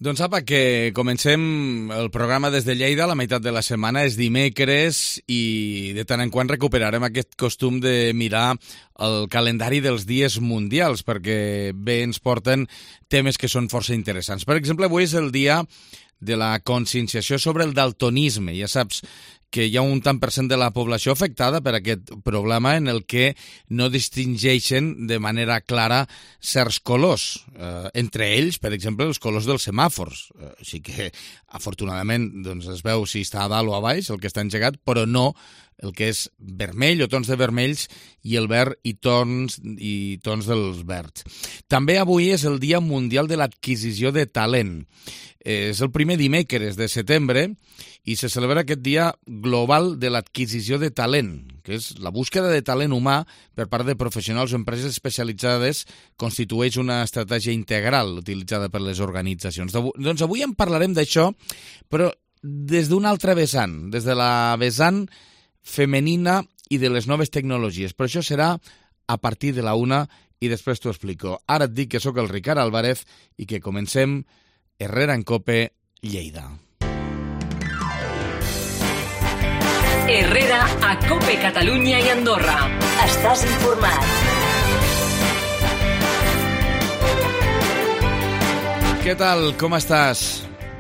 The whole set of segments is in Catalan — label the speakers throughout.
Speaker 1: Doncs apa, que comencem el programa des de Lleida, la meitat de la setmana és dimecres i de tant en quant recuperarem aquest costum de mirar el calendari dels dies mundials perquè bé ens porten temes que són força interessants. Per exemple, avui és el dia de la conscienciació sobre el daltonisme. Ja saps que hi ha un tant per cent de la població afectada per aquest problema en el que no distingeixen de manera clara certs colors. Entre ells, per exemple, els colors dels semàfors. Així que, afortunadament, doncs es veu si està a dalt o a baix el que està engegat, però no el que és vermell o tons de vermells i el verd i tons dels verds. També avui és el Dia Mundial de l'Adquisició de Talent. És el primer dimecres de setembre i se celebra aquest Dia Global de l'Adquisició de Talent, que és la búsqueda de talent humà per part de professionals o empreses especialitzades, constitueix una estratègia integral utilitzada per les organitzacions. Doncs avui en parlarem d'això, però des d'un altre vessant, des de la vessant femenina i de les noves tecnologies. Però això serà a partir de la 1 i després t'ho explico. Ara et dic que sóc el Ricard Álvarez i que comencem Herrera en Cope, Lleida.
Speaker 2: Herrera a Cope, Catalunya i Andorra. Estàs informat.
Speaker 1: Què tal? Com estàs?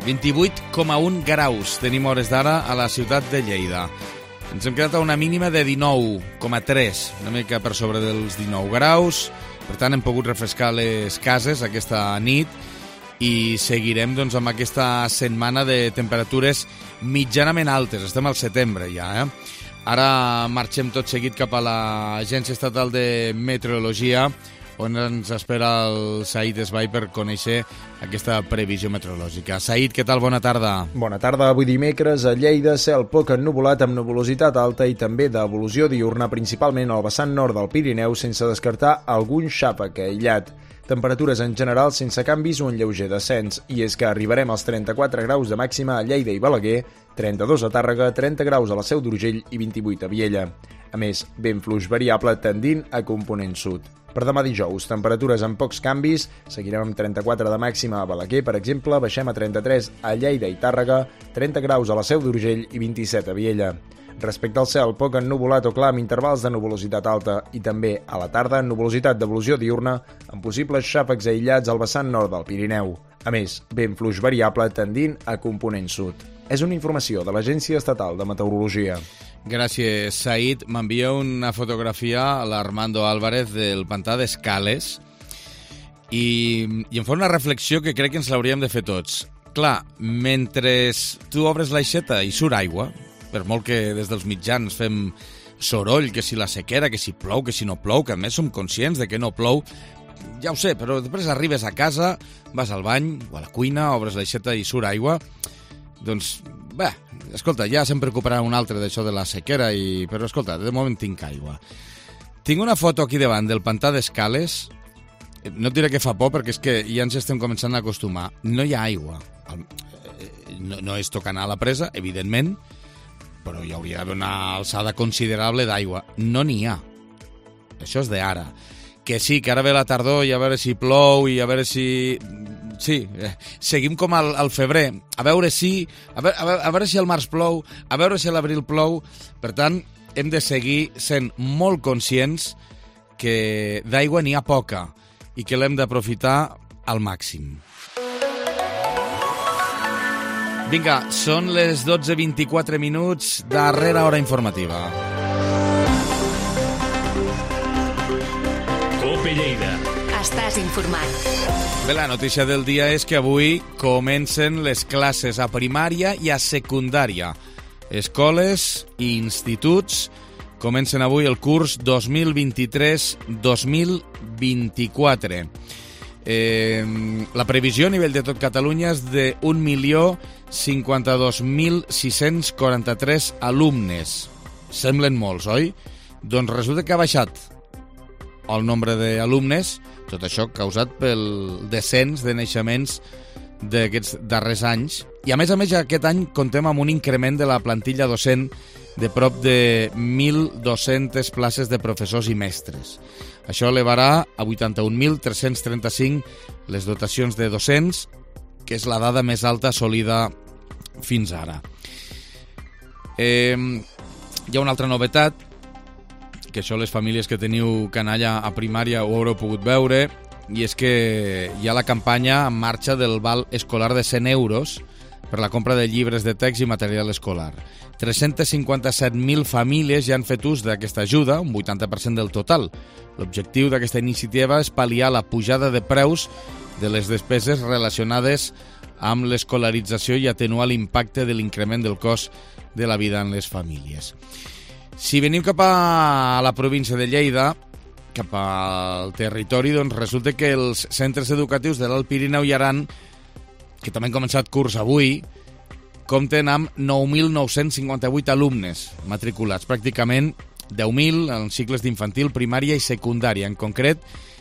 Speaker 1: 28,1 graus tenim hores d'ara a la ciutat de Lleida. Ens hem quedat a una mínima de 19,3, una mica per sobre dels 19 graus. Per tant, hem pogut refrescar les cases aquesta nit i seguirem doncs, amb aquesta setmana de temperatures mitjanament altes. Estem al setembre ja, Ara marxem tot seguit cap a l'Agència Estatal de Meteorologia, on ens espera el Said Esbai per conèixer aquesta previsió meteorològica. Said, què tal? Bona tarda.
Speaker 3: Bona tarda. Avui dimecres a Lleida, cel poc ennuvolat amb nuvolositat alta i també d'evolució diurna, principalment al vessant nord del Pirineu, sense descartar algun xàfec aïllat. Temperatures en general sense canvis o un lleuger descens, i és que arribarem als 34 graus de màxima a Lleida i Balaguer, 32 a Tàrrega, 30 graus a la Seu d'Urgell i 28 a Viella. A més, vent fluix variable tendint a component sud. Per demà dijous, temperatures amb pocs canvis, seguirem amb 34 de màxima a Balaguer, per exemple, baixem a 33 a Lleida i Tàrrega, 30 graus a la Seu d'Urgell i 27 a Viella. Respecte al cel, poc ennuvolat o clar amb intervals de nuvolositat alta i també a la tarda nuvolositat d'evolució diurna amb possibles xàfecs aïllats al vessant nord del Pirineu. A més, vent fluix variable tendint a component sud. És una informació de l'Agència Estatal de Meteorologia.
Speaker 1: Gràcies, Said. M'envia una fotografia a l'Armando Álvarez del pantà d'Escales i em fa una reflexió que crec que ens l'hauríem de fer tots. Clar, mentre tu obres l'aixeta i surt aigua, per molt que des dels mitjans fem soroll, que si la sequera, que si plou, que si no plou, que a més som conscients de que no plou, ja ho sé, però després arribes a casa, vas al bany o a la cuina, obres l'aixeta i surt aigua, doncs, bé, escolta, ja se'n preocuparà un altre d'això de la sequera, però escolta, de moment tinc aigua. Tinc una foto aquí davant del pantà d'Escales, no et diré que fa por perquè és que ja ens estem començant a acostumar. No hi ha aigua. No és tocant a la presa, evidentment, però hi hauria d'haver una alçada considerable d'aigua. No n'hi ha. Això és d'ara. Que sí, que ara ve la tardor i a veure si plou i a veure si... Sí, seguim com al febrer. A veure si al març plou, a veure si a l'abril plou. Per tant, hem de seguir sent molt conscients que d'aigua n'hi ha poca i que l'hem d'aprofitar al màxim. Vinga, són les 12:24 minuts, darrera hora informativa.
Speaker 2: Cope Lleida. Estàs informat.
Speaker 1: Bé, la notícia del dia és que avui comencen les classes a primària i a secundària. Escoles i instituts comencen avui el curs 2023-2024. La previsió a nivell de tot Catalunya és de 1.052.643 alumnes. Semblen molts, oi? Doncs resulta que ha baixat el nombre d'alumnes, tot això causat pel descens de naixements d'aquests darrers anys. I a més, aquest any comptem amb un increment de la plantilla docent de prop de 1.200 places de professors i mestres. Això elevarà a 81.335 les dotacions de docents que és la dada més alta assolida fins ara. Hi ha una altra novetat, que això les famílies que teniu canalla a primària ho haureu pogut veure, i és que hi ha la campanya en marxa del val escolar de 100 euros per la compra de llibres de text i material escolar. 357.000 famílies ja han fet ús d'aquesta ajuda, un 80% del total. L'objectiu d'aquesta iniciativa és pal·liar la pujada de preus de les despeses relacionades amb l'escolarització i atenuar l'impacte de l'increment del cost de la vida en les famílies. Si veniu cap a la província de Lleida, cap al territori, doncs resulta que els centres educatius de l'Alt Pirineu i Aran, que també han començat curs avui, compten amb 9.958 alumnes matriculats, pràcticament 10.000 en cicles d'infantil, primària i secundària. En concret,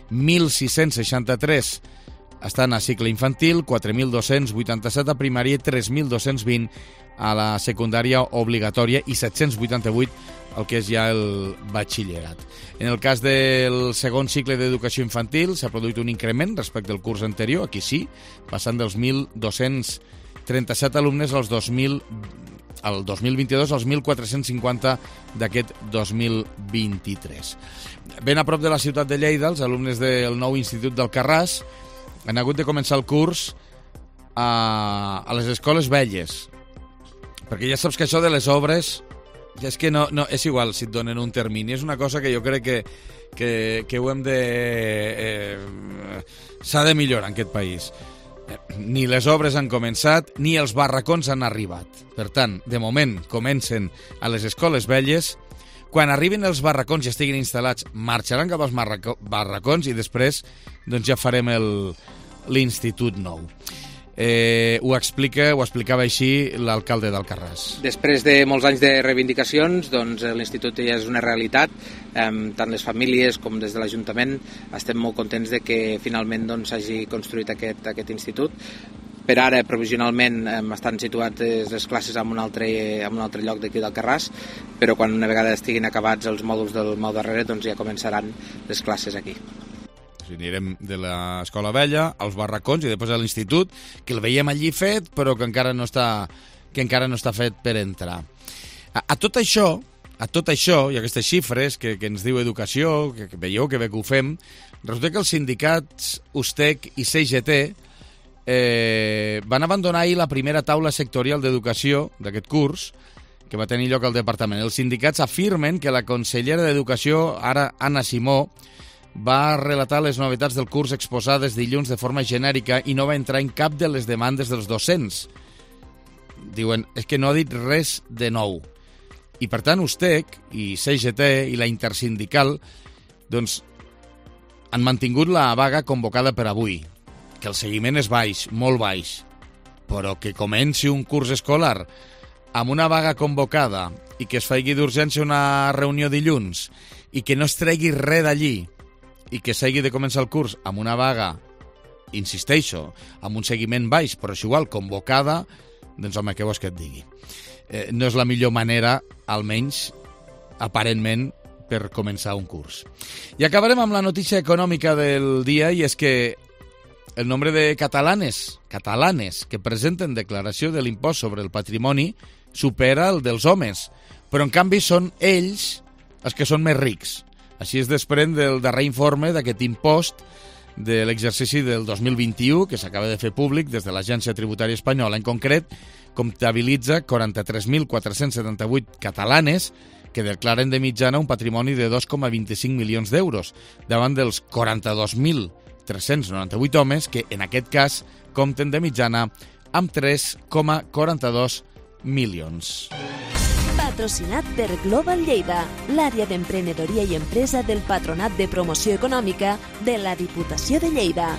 Speaker 1: 1.663 estan a cicle infantil, 4.287 a primària i 3.220 a la secundària obligatòria i 788 el que és ja el batxillerat. En el cas del segon cicle d'educació infantil s'ha produït un increment respecte al curs anterior, aquí sí, passant dels 1.237 alumnes al 2022 als 1.450 d'aquest 2023. Ben a prop de la ciutat de Lleida, els alumnes del nou Institut d'Alcarràs han hagut de començar el curs a les escoles velles, perquè ja saps que això de les obres és que no, és igual si et donen un termini, és una cosa que jo crec que ho hem de... s'ha de millorar en aquest país. Ni les obres han començat, ni els barracons han arribat. Per tant, de moment, comencen a les escoles velles. Quan arribin els barracons i estiguin instal·lats, marxaran cap als barracons i després doncs ja farem l'institut nou. Ho explicava així l'alcalde d'Alcarràs.
Speaker 4: Després de molts anys de reivindicacions, doncs l'institut ja és una realitat. Tant les famílies com des de l'Ajuntament estem molt contents de que finalment s'hagi construït aquest institut. Per ara, provisionalment, estan situades les classes en un altre lloc d'aquí d'Alcarràs, però quan una vegada estiguin acabats els mòduls del Mau Darrere, doncs ja començaran les classes aquí.
Speaker 1: Anirem de l'escola vella als barracons i després a l'institut, que el veiem allí fet, però que encara no està fet per entrar. A tot això, i aquestes xifres que ens diu Educació, que veieu que bé que ho fem, resulta que els sindicats USTEC i CGT van abandonar ahir la primera taula sectorial d'educació d'aquest curs, que va tenir lloc al departament. Els sindicats afirmen que la consellera d'Educació, ara Anna Simó, va relatar les novetats del curs exposades dilluns de forma genèrica i no va entrar en cap de les demandes dels docents. Diuen, és que no ha dit res de nou. I per tant, USTEC i CGT i la intersindical doncs, han mantingut la vaga convocada per avui, que el seguiment és baix, molt baix, però que comenci un curs escolar amb una vaga convocada i que es faci d'urgència una reunió dilluns i que no es tregui res d'allí i que s'hagi de començar el curs amb una vaga, insisteixo, amb un seguiment baix, però és igual, convocada, doncs home, què vols que et digui? No és la millor manera, almenys, aparentment, per començar un curs. I acabarem amb la notícia econòmica del dia, i és que el nombre de catalanes que presenten declaració de l'impost sobre el patrimoni supera el dels homes, però en canvi són ells els que són més rics. Així es desprèn del darrer informe d'aquest impost de l'exercici del 2021, que s'acaba de fer públic des de l'Agència Tributària Espanyola. En concret, comptabilitza 43.478 catalanes que declaren de mitjana un patrimoni de 2,25 milions d'euros, davant dels 42.398 homes que, en aquest cas, compten de mitjana amb 3,42 milions.
Speaker 5: Patrocinat per Global Lleida, l'àrea d'emprenedoria i empresa del Patronat de Promoció Econòmica de la Diputació de Lleida.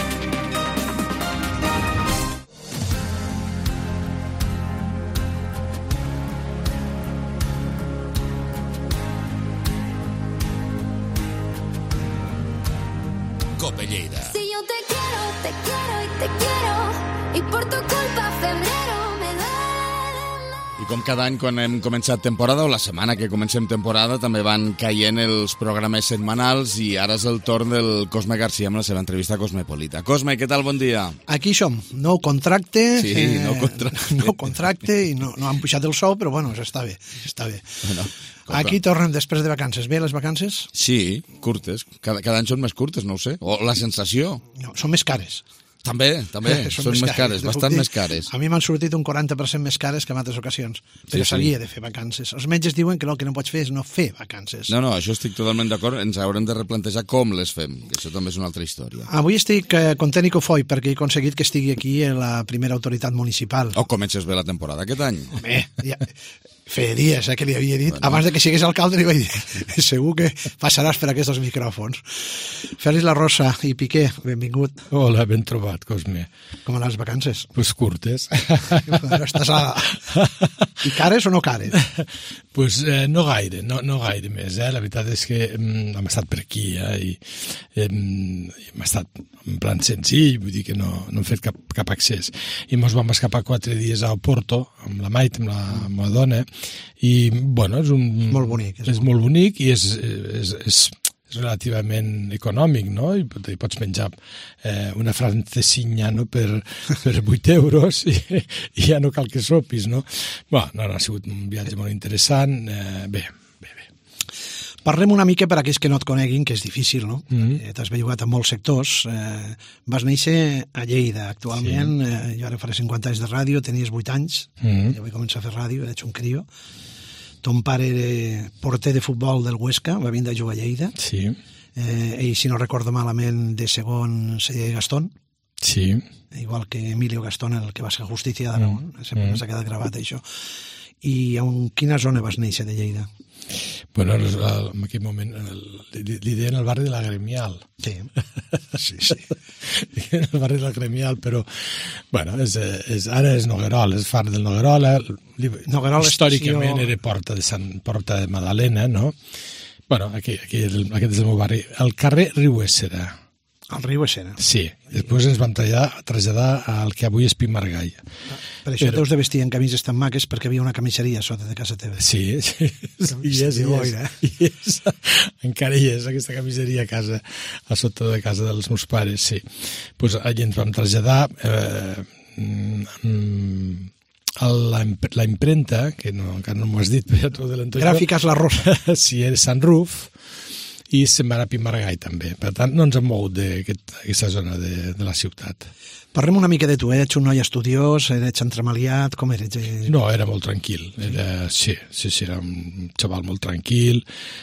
Speaker 1: Cope Lleida.
Speaker 6: Si yo te quiero y por tu culpa febrero me duele.
Speaker 1: I com cada any quan hem començat temporada, o la setmana que comencem temporada, també van caient els programes setmanals i ara és el torn del Cosme García amb la seva entrevista cosmopolita. Cosme, què tal? Bon dia.
Speaker 6: Aquí som, nou contracte,
Speaker 1: Sí, nou contracte.
Speaker 6: nou contracte i no han pujat el sou, però bueno, està bé, està bé.
Speaker 1: Bueno,
Speaker 6: Aquí tornem després de vacances. Bé, les vacances?
Speaker 1: sí, curtes. Cada any són més curtes, no ho sé. O la sensació.
Speaker 6: No, són més cares.
Speaker 1: També, són més cares, bastant més cares.
Speaker 6: A mi m'han sortit un 40% més cares que en altres ocasions, però
Speaker 1: Sí.
Speaker 6: s'havia de fer vacances. Els metges diuen que el que no pots fer és no fer vacances.
Speaker 1: No, això estic totalment d'acord. Ens haurem de replantejar com les fem, que això també és una altra història.
Speaker 6: Avui estic content i cofoi perquè he aconseguit que estigui aquí la primera autoritat municipal.
Speaker 1: O comences bé la temporada aquest any.
Speaker 6: Home, ja, feia dies que li havia dit, abans de que sigués alcalde li vaig dir, segur que passaràs per aquests micròfons. Fèlix La Rosa i Piqué, benvingut.
Speaker 7: Hola, ben trobat, Cosme.
Speaker 6: Com van les vacances?
Speaker 7: Pues curtes.
Speaker 6: Estàs I cares o no cares?
Speaker 7: Pues no gaire més. La veritat és que hem estat per aquí i hem estat en plan senzill, vull dir que no hem fet cap accés. I ens vam escapar 4 dies a Oporto, amb la Maite, amb la meva dona, i bueno, és
Speaker 6: molt bonic.
Speaker 7: És molt bonic i és relativament econòmic, no? I pots menjar una francesina, no? per 8 euros i ja no cal que sopis, no? Bueno, ha sigut un viatge molt interessant. Bé.
Speaker 6: Parlem una mica per a aquells que no et coneguin, que és difícil, no? T'has bellugat en molts sectors. Vas néixer a Lleida. Actualment, jo ara faré 50 anys de ràdio, tenies 8 anys, jo vaig començar a fer ràdio, era un crio. Ton pare era porter de futbol del Huesca, va vindre a jugar a Lleida.
Speaker 7: Sí.
Speaker 6: Ell, si no recordo malament, de segon seria Gastón.
Speaker 7: Sí.
Speaker 6: Igual que Emilio Gastón, el que va ser Justícia d'Aragón. Sempre m'ha quedat gravat, això. I en quina zona vas néixer de Lleida?
Speaker 7: Bueno, en aquell moment li deien el barri de la Gremial.
Speaker 6: Sí.
Speaker 7: El barri de la Gremial, però bueno, ara és Noguerol, és far del Noguerol.
Speaker 6: Noguerol
Speaker 7: històricament era Porta de Madalena, no? Bueno, aquest és el meu barri. El carrer Riu Éssera.
Speaker 6: El riu Éssera.
Speaker 7: Sí, després ens vam traslladar al que avui és Pi Margall.
Speaker 6: Per això teus de vestir en camises tan maques perquè havia una camisseria a sota de casa teva.
Speaker 7: Sí. Encara hi és aquesta camiseria a sota de casa dels meus pares, sí. Pues allí ens vam traslladar la impremta, que encara no m'ho has dit, però de l'Antonio.
Speaker 6: Gràfiques La Rosa.
Speaker 7: Sí, era Sant Ruf, i se'n va anar a Pi Margall també. Per tant, no ens hem mogut d'aquesta zona de la ciutat.
Speaker 6: Parlem una mica de tu. Ets un noi estudiós, ets entremaliat, com eres?
Speaker 7: No, era molt tranquil. Sí, era un xaval molt tranquil.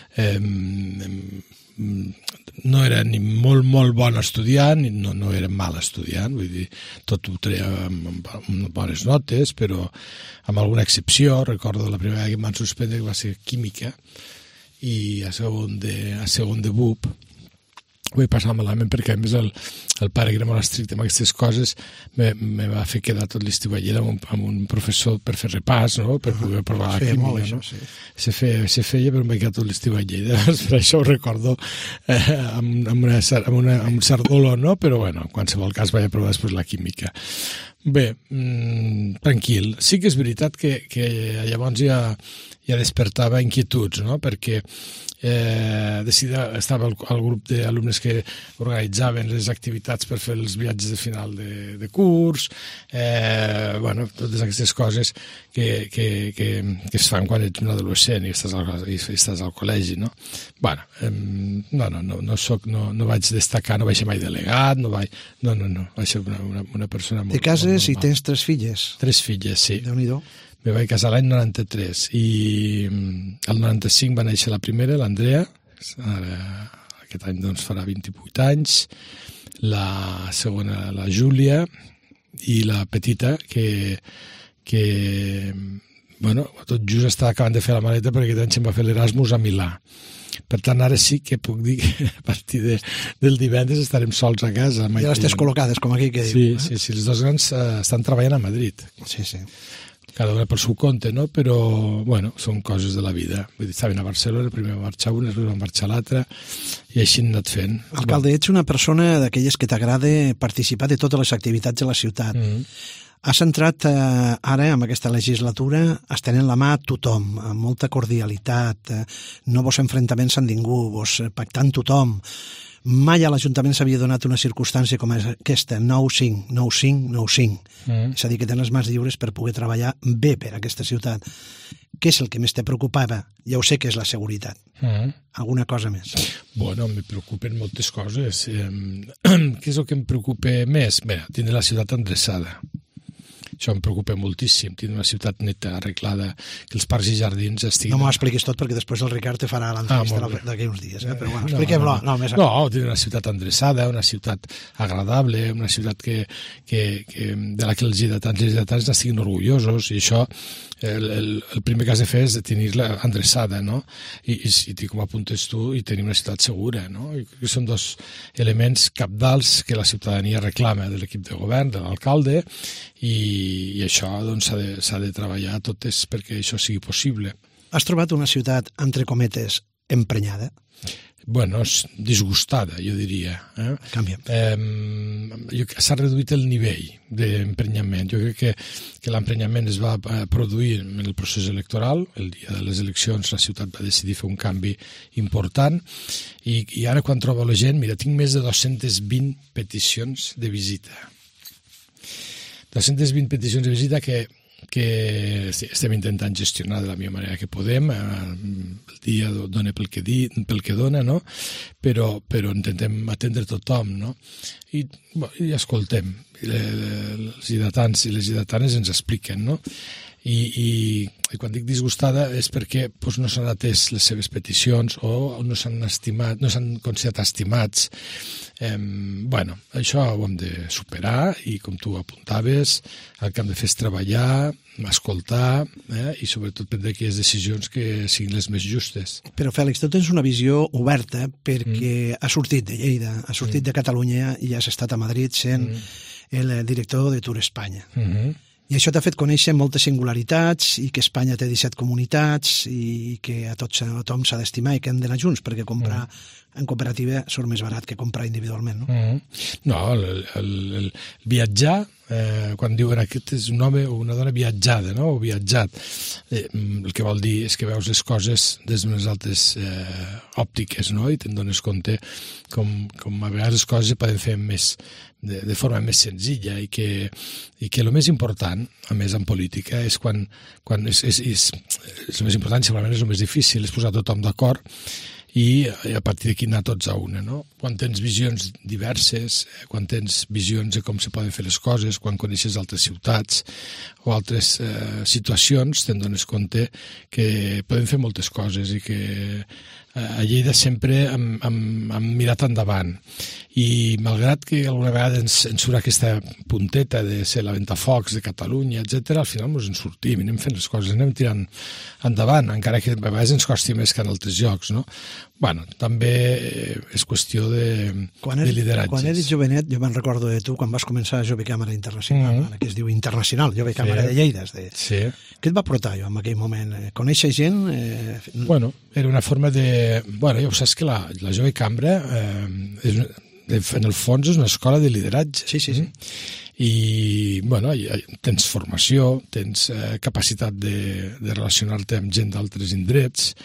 Speaker 7: No era ni molt, molt bon estudiant, ni no era mal estudiant, vull dir, tot ho treia amb bones notes, però amb alguna excepció. Recordo la primera que em van suspendre, que va ser química, i a segon de BUP ho vaig passar malament perquè a més el pare, que era molt estricte amb aquestes coses, me va fer quedar tot l'estiu a Lleida amb un professor per fer repàs, no? Per poder provar la química, no?
Speaker 6: Sí.
Speaker 7: Se feia, però em vaig quedar tot l'estiu a Lleida. Per això ho recordo amb un cert dolor, no? Però bueno, en qualsevol cas vaig provar després la química. Bé, tranquil. Sí que és veritat que llavors ja despertava inquietuds, no? Perquè estava el grup d'alumnes que organitzaven les activitats per fer els viatges de final de curs, bueno, totes aquestes coses que es fan quan ets un adolescent i estàs al col·legi, no? Bueno, no vaig destacar, no vaig ser mai delegat, no, vaig ser una persona molt...
Speaker 6: Te cases i tens 3 filles.
Speaker 7: 3 filles, sí.
Speaker 6: Déu-n'hi-do.
Speaker 7: Me vaig casar l'any 93 i el 95 va néixer la primera, l'Andrea, aquest any doncs farà 28 anys, la segona, la Júlia, i la petita, que bueno, tot just estava acabant de fer la maleta perquè aquest any se'n va fer l'Erasmus a Milà. Per tant, ara sí que puc dir que a partir del divendres estarem sols a casa.
Speaker 6: Ja les tens col·locades, com aquí que diu.
Speaker 7: Sí, els dos grans estan treballant a Madrid.
Speaker 6: Sí.
Speaker 7: Cada una per seu compte, no? Però, bueno, són coses de la vida. Vull dir, estaven a Barcelona, primer va marxar una, després va marxar l'altra, i així hem anat fent.
Speaker 6: Alcalde, ets una persona d'aquelles que t'agrada participar de totes les activitats de la ciutat. Ha centrat ara, amb aquesta legislatura, estenent la mà a tothom, amb molta cordialitat, no vos enfrontaments amb ningú, vos pactant tothom. Mai a l'Ajuntament s'havia donat una circumstància com aquesta, 9-5, 9-5, 9-5. És a dir, que tenen les mans lliures per poder treballar bé per aquesta ciutat. Què és el que més te preocupava? Ja ho sé que és la seguretat. Alguna cosa més?
Speaker 7: Bueno, me preocupen moltes coses. Què és el que em preocupa més? Bé, tindre la ciutat endreçada. Això em preocupa moltíssim, tindre una ciutat neta, arreglada, que els parcs i jardins estiguin...
Speaker 6: No m'ho expliquis tot, perquè després el Ricard te farà l'entrevista d'aquí uns dies, però bueno, expliquem-lo.
Speaker 7: No, tindre una ciutat endreçada, una ciutat agradable, una ciutat de la que els lleidatans n'estiguin orgullosos, i això el primer que has de fer és tenir-la endreçada, no? I com apuntes tu, i tenir una ciutat segura, no? I crec que són dos elements cabdals que la ciutadania reclama de l'equip de govern, de l'alcalde, i això doncs, s'ha de treballar totes perquè això sigui possible.
Speaker 6: Has trobat una ciutat, entre cometes, emprenyada?
Speaker 7: Bueno, disgustada, jo diria.
Speaker 6: Canviem.
Speaker 7: S'ha reduït el nivell d'emprenyament. Jo crec que l'emprenyament es va produir en el procés electoral. El dia de les eleccions la ciutat va decidir fer un canvi important i ara quan trobo la gent, mira, tinc més de 220 peticions de visita. 220 peticions de visita que estem intentant gestionar de la millor manera que podem. El dia dona pel que dona, no? Però intentem atendre tothom, no? I escoltem. Els lleidatans i les lleidatanes ens expliquen, no? I quan dic disgustada és perquè no s'han atès les seves peticions o no s'han considerat estimats. Bueno, això ho hem de superar i, com tu apuntaves, el que hem de fer és treballar, escoltar i sobretot prendre aquelles decisions que siguin les més justes.
Speaker 6: Però, Fèlix, tu tens una visió oberta perquè has sortit de Lleida, has sortit de Catalunya i has estat a Madrid sent el director de Tour Espanya. I això t'ha fet conèixer moltes singularitats i que Espanya té 17 comunitats i que a tothom s'ha d'estimar i que hem d'anar junts perquè comprar en cooperativa surt més barat que comprar individualment, no?
Speaker 7: No, el viatjar, quan diuen aquest és un home o una dona viatjada, no? O viatjat, el que vol dir és que veus les coses des d'unes altres òptiques, no? I te'n dones compte com a vegades les coses es poden fer de forma més senzilla i que el més important, a més en política, és quan és el més important, segurament és el més difícil, és posar tothom d'acord i a partir d'aquí anar tots a una, no? Quan tens visions diverses, quan tens visions de com se poden fer les coses, quan coneixes altres ciutats o altres situacions, te'n dones compte que poden fer moltes coses i que a Lleida sempre hem mirat endavant i malgrat que alguna vegada ens surt aquesta punteta de ser la ventafocs de Catalunya, etc., al final ens en sortim i anem fent les coses, anem tirant endavant, encara que a vegades ens costi més que en altres llocs, no? Bueno, també és qüestió de lideratges.
Speaker 6: Quan eres jovenet, jo me'n recordo de tu, quan vas començar a Jove Càmera Internacional, que es diu Internacional, Jove Càmera de Lleida.
Speaker 7: Sí.
Speaker 6: Què et va portar jo en aquell moment? Conèixer gent?
Speaker 7: Bueno, era una forma de... Bueno, ja ho saps que la Jove Cambra en el fons és una escola de lideratge.
Speaker 6: Sí.
Speaker 7: I, bueno, tens formació, tens capacitat de relacionar-te amb gent d'altres indrets,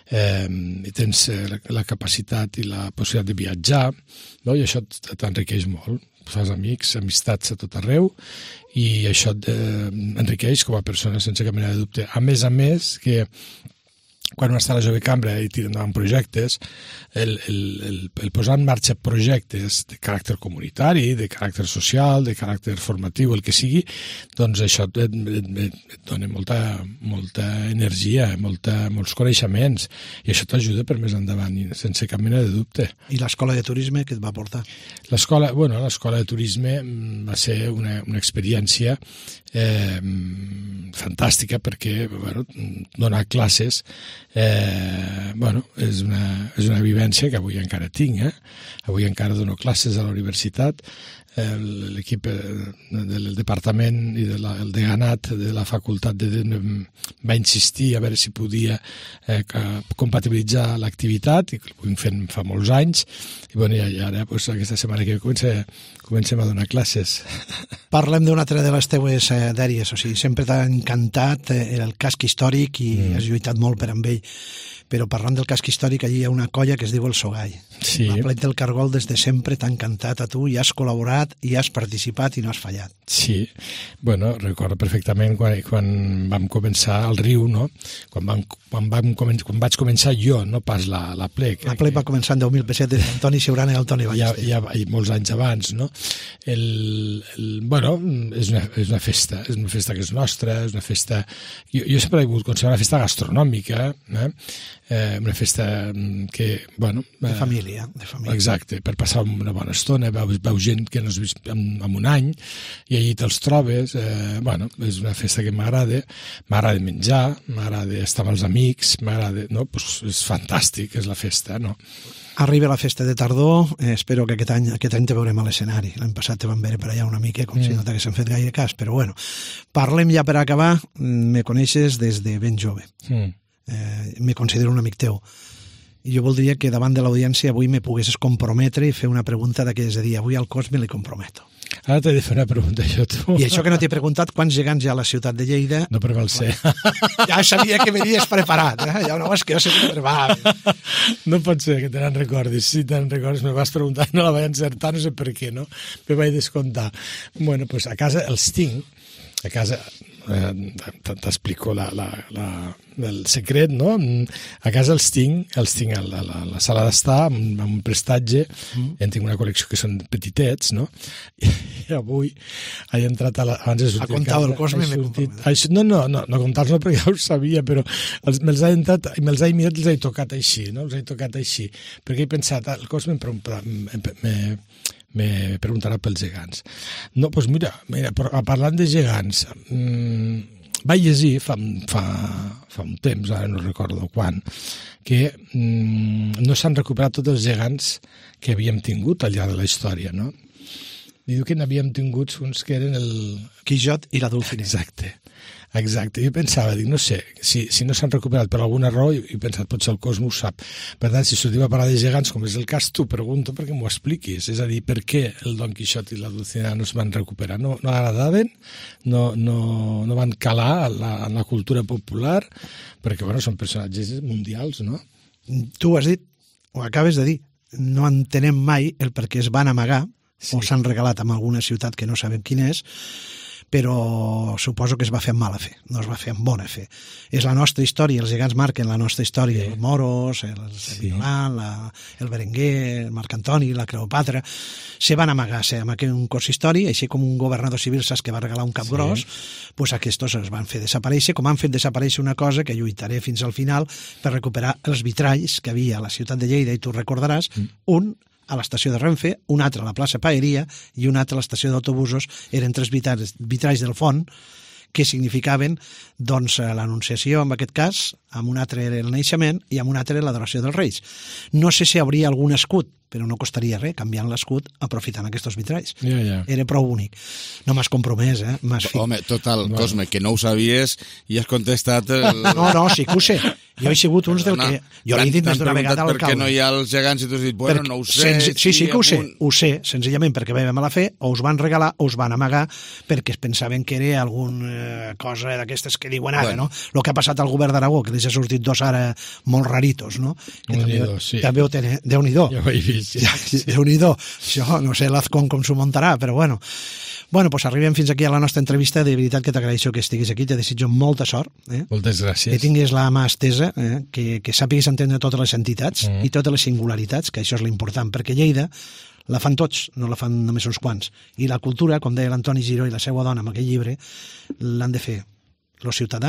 Speaker 7: i tens la capacitat i la possibilitat de viatjar, no? I això t'enriqueix molt. Fas amics, amistats a tot arreu, i això t'enriqueix com a persona sense cap mena de dubte. A més, que quan un està a la Jove Cambra i tira endavant projectes, el posar en marxa projectes de caràcter comunitari, de caràcter social, de caràcter formatiu, el que sigui, doncs això et dona molta energia, molts coneixements, i això t'ajuda per més endavant, sense cap mena de dubte.
Speaker 6: I l'escola de turisme què et va portar?
Speaker 7: L'escola de turisme va ser una experiència fantàstica perquè donar classes és una vivència que avui encara tinc. Avui encara dono classes a la universitat l'equip del departament i el deganat de la facultat va insistir a veure si podia compatibilitzar l'activitat, i ho hem fet fa molts anys, i ara aquesta setmana que comencem a donar classes.
Speaker 6: Parlem d'una altra de les teues dèries, o sigui, sempre t'ha encantat el casc històric i has lluitat molt per amb ell. Però parlant del casc històric, allí hi ha una colla que es diu el Sogai.
Speaker 7: Sí.
Speaker 6: La Plec del Cargol des de sempre t'ha encantat a tu, i has col·laborat, i has participat i no has fallat.
Speaker 7: Sí, bueno, recordo perfectament quan vam començar al Riu, no? Quan vaig començar jo, no pas la Plec.
Speaker 6: La Plec va començar en 10.000 pessetes d'Antoni Siurana i el Toni Ballester.
Speaker 7: Ja molts anys abans, no? Bueno, és una festa que és nostra, és una festa... Jo sempre he volgut considerar una festa gastronòmica, una festa que, bueno...
Speaker 6: De família.
Speaker 7: Exacte, per passar una bona estona, veu gent que no has vist en un any, i allí te'ls trobes, bueno, és una festa que m'agrada menjar, m'agrada estar amb els amics, no? Pues és fantàstic, és la festa, no?
Speaker 6: Arriba la festa de tardor, espero que aquest any te veurem a l'escenari. L'any passat te vam veure per allà una mica, com si no t'haguessin fet gaire cas, però bueno, parlem ja per acabar. Me coneixes des de ben jove. Me considero un amic teu. I jo voldria que davant de l'audiència avui me poguessis comprometre i fer una pregunta d'aquelles de dir, avui al Cosme li comprometo.
Speaker 7: Ara t'he de fer una pregunta jo, tu.
Speaker 6: I això que no t'he preguntat, quants gegants hi ha a la ciutat de Lleida?
Speaker 7: No, però me'l sé.
Speaker 6: Ja sabia que venies preparat, ja no és que jo sé que preparat.
Speaker 7: No pot ser que te n'en recordis. Si te'n recordes, me vas preguntar, no la vaig encertar, no sé per què, no? Me vaig descomptar. Bueno, pues a casa els tinc, a casa... t'explico el secret, no? A casa els tinc a la sala d'estar, amb un prestatge, en tinc una col·lecció que són petitets, no? I avui he entrat abans
Speaker 6: ha comptat el Cosme i m'he compromès.
Speaker 7: No comptar-los no, perquè ja ho sabia, però me'ls he entrat i me'ls he mirat i els he tocat així, no? Els he tocat així, perquè he pensat, el Cosme me preguntarà pels gegants. No, doncs mira, parlant de gegants, vaig llegir fa un temps, ara no recordo quan, que no s'han recuperat tots els gegants que havíem tingut al llarg de la història, no? Diu que n'havíem tingut uns que eren el...
Speaker 6: Quixot i la Dulcinea.
Speaker 7: Exacte. Jo pensava, no sé, si no s'han recuperat per alguna raó, he pensat, potser el Cosmo ho sap. Per tant, si sortim a parlar de gegants, com és el cas, t'ho pregunto perquè m'ho expliquis. És a dir, per què el Don Quixot i la Dulcinea no es van recuperar? No agradaven? No van calar en la cultura popular? Perquè, bueno, són personatges mundials, no?
Speaker 6: Tu has dit, ho acabes de dir, no entenem mai el per què es van amagar, o s'han regalat en alguna ciutat que no sabem quina és, però suposo que es va fer amb mala fe, no es va fer amb bona fe. És la nostra història, els gegants marquen la nostra història, els moros, el Violant, el Berenguer, el Marc Antoni, la Cleopatra, se van amagar amb un cos històric, així com un governador civil saps que va regalar un cap gros, doncs aquests es van fer desaparèixer, com han fet desaparèixer una cosa que lluitaré fins al final per recuperar els vitralls que havia a la ciutat de Lleida, i tu recordaràs, un a l'estació de Renfe, un altre a la plaça Paeria i un altre a l'estació d'autobusos. Eren 3 vitralls del Font que significaven doncs, l'anunciació, en aquest cas, amb un altre el naixement i amb un altre l'adoració dels Reis. No sé si hauria algun escut, però no costaria res canviant l'escut aprofitant aquests vitralls. Era prou únic. No m'has compromès,
Speaker 1: Home, total, Cosme, que no ho sabies i has contestat...
Speaker 6: No, sí que ho sé. Jo he sigut uns del que... Jo l'he dit més d'una vegada a l'alcalde.
Speaker 1: Per què no hi ha els gegants i tu has dit, bueno, no ho sé...
Speaker 6: Sí que ho sé. Ho sé, senzillament perquè veiem a la fe, o us van regalar o us van amagar perquè es pensaven que era alguna cosa d'aquestes que diuen ara, no? El que ha passat al govern d'Aragó, que els ha sortit 2 ara molt raritos, no? També ho tenen... Déu-n'hi-do.
Speaker 7: Ja ho he vist.
Speaker 6: Déu-n'hi-do. Això, no sé l'Azcon com s'ho muntarà, però bueno... Bueno, doncs arribem fins aquí a la nostra entrevista. De veritat que t'agraeixo que estiguis aquí, te desitjo molta sort.
Speaker 7: Moltes gràcies.
Speaker 6: Que tinguis la mà estesa, que sàpigues entendre totes les entitats i totes les singularitats, que això és l'important, perquè Lleida la fan tots, no la fan només uns quants. I la cultura, com deia l'Antoni Giró i la seva dona en aquell llibre, l'han de fer els ciutadans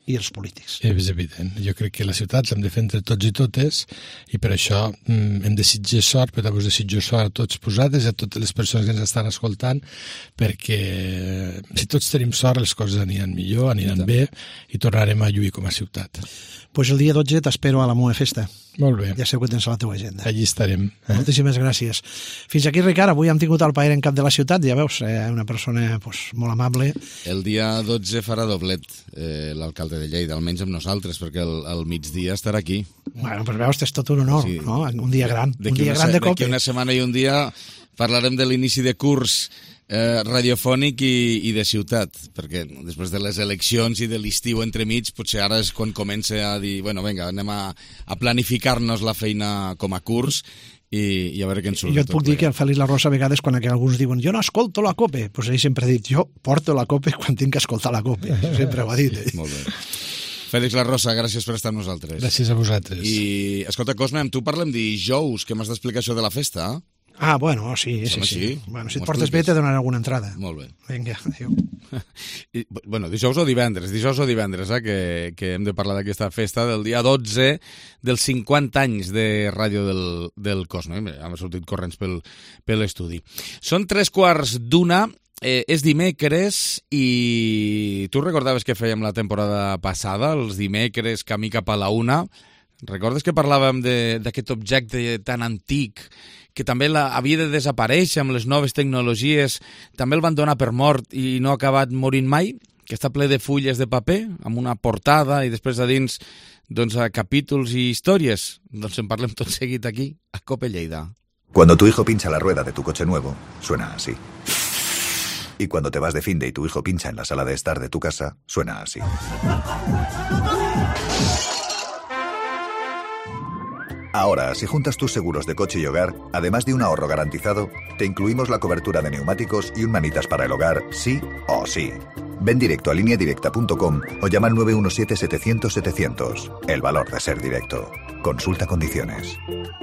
Speaker 6: i els polítics.
Speaker 7: És evident. Jo crec que les ciutats hem de fer entre tots i totes i per això hem desitjar sort, però us desitjo sort a tots posades, a totes les persones que ens estan escoltant, perquè si tots tenim sort les coses aniran millor, aniran bé i tornarem a lluir com a ciutat.
Speaker 6: Pues el dia 12 t'espero a la meva festa.
Speaker 7: Molt bé.
Speaker 6: Ja sé que tens a la teva agenda.
Speaker 7: Allí estarem.
Speaker 6: Moltíssimes gràcies. Fins aquí, Ricard. Avui hem tingut el Paer en cap de la ciutat. Ja veus, una persona molt amable.
Speaker 1: El dia 12 farà doblet l'alcalde de Lleida, almenys amb nosaltres, perquè al migdia estarà aquí.
Speaker 6: Bueno, pues veus, és tot un honor, sí. No? Un dia gran. Un dia gran de Cope.
Speaker 1: D'aquí una setmana i un dia parlarem de l'inici de curs radiofònic i de ciutat, perquè després de les eleccions i de l'estiu entremig, potser ara és quan comença a dir, bueno, vinga, anem a planificar-nos la feina com a curs i a veure què ens surt.
Speaker 6: Jo et puc dir que el Fèlix La Rosa a vegades quan alguns diuen jo no escolto la Cope, doncs ell sempre ha dit jo porto la Cope quan tinc que escoltar la Cope. Sempre ho ha dit.
Speaker 1: Molt bé. Fèlix La Rosa, gràcies per estar amb nosaltres.
Speaker 7: Gràcies a vosaltres.
Speaker 1: I, escolta, Cosme, amb tu parlem dijous, que m'has d'explicar això de la festa,
Speaker 6: Ah, bueno, sí. Bueno, si et portes bé te donaré alguna entrada.
Speaker 1: Molt bé.
Speaker 6: Vinga, adéu.
Speaker 1: Bueno, dijous o divendres, que hem de parlar d'aquesta festa del dia 12 dels 50 anys de ràdio del Cosme. Hem sortit corrents per l'estudi. Són 3:15, és dimecres i tu recordaves que fèiem la temporada passada, els dimecres camí cap a la 1. Recordes que parlàvem d'aquest objecte tan antic que també havia de desaparèixer amb les noves tecnologies, també el van donar per mort i no ha acabat morint mai, que està ple de fulles de paper, amb una portada i després a dins capítols i històries. Doncs en parlem tot seguit aquí, a Cope Lleida.
Speaker 8: Cuando tu hijo pincha la rueda de tu coche nuevo, suena así. Y cuando te vas de finde y tu hijo pincha en la sala de estar de tu casa, suena así. Ahora, si juntas tus seguros de coche y hogar, además de un ahorro garantizado, te incluimos la cobertura de neumáticos y un manitas para el hogar, sí o sí. Ven directo a lineadirecta.com o llama al 917-700-700. El valor de ser directo. Consulta condiciones.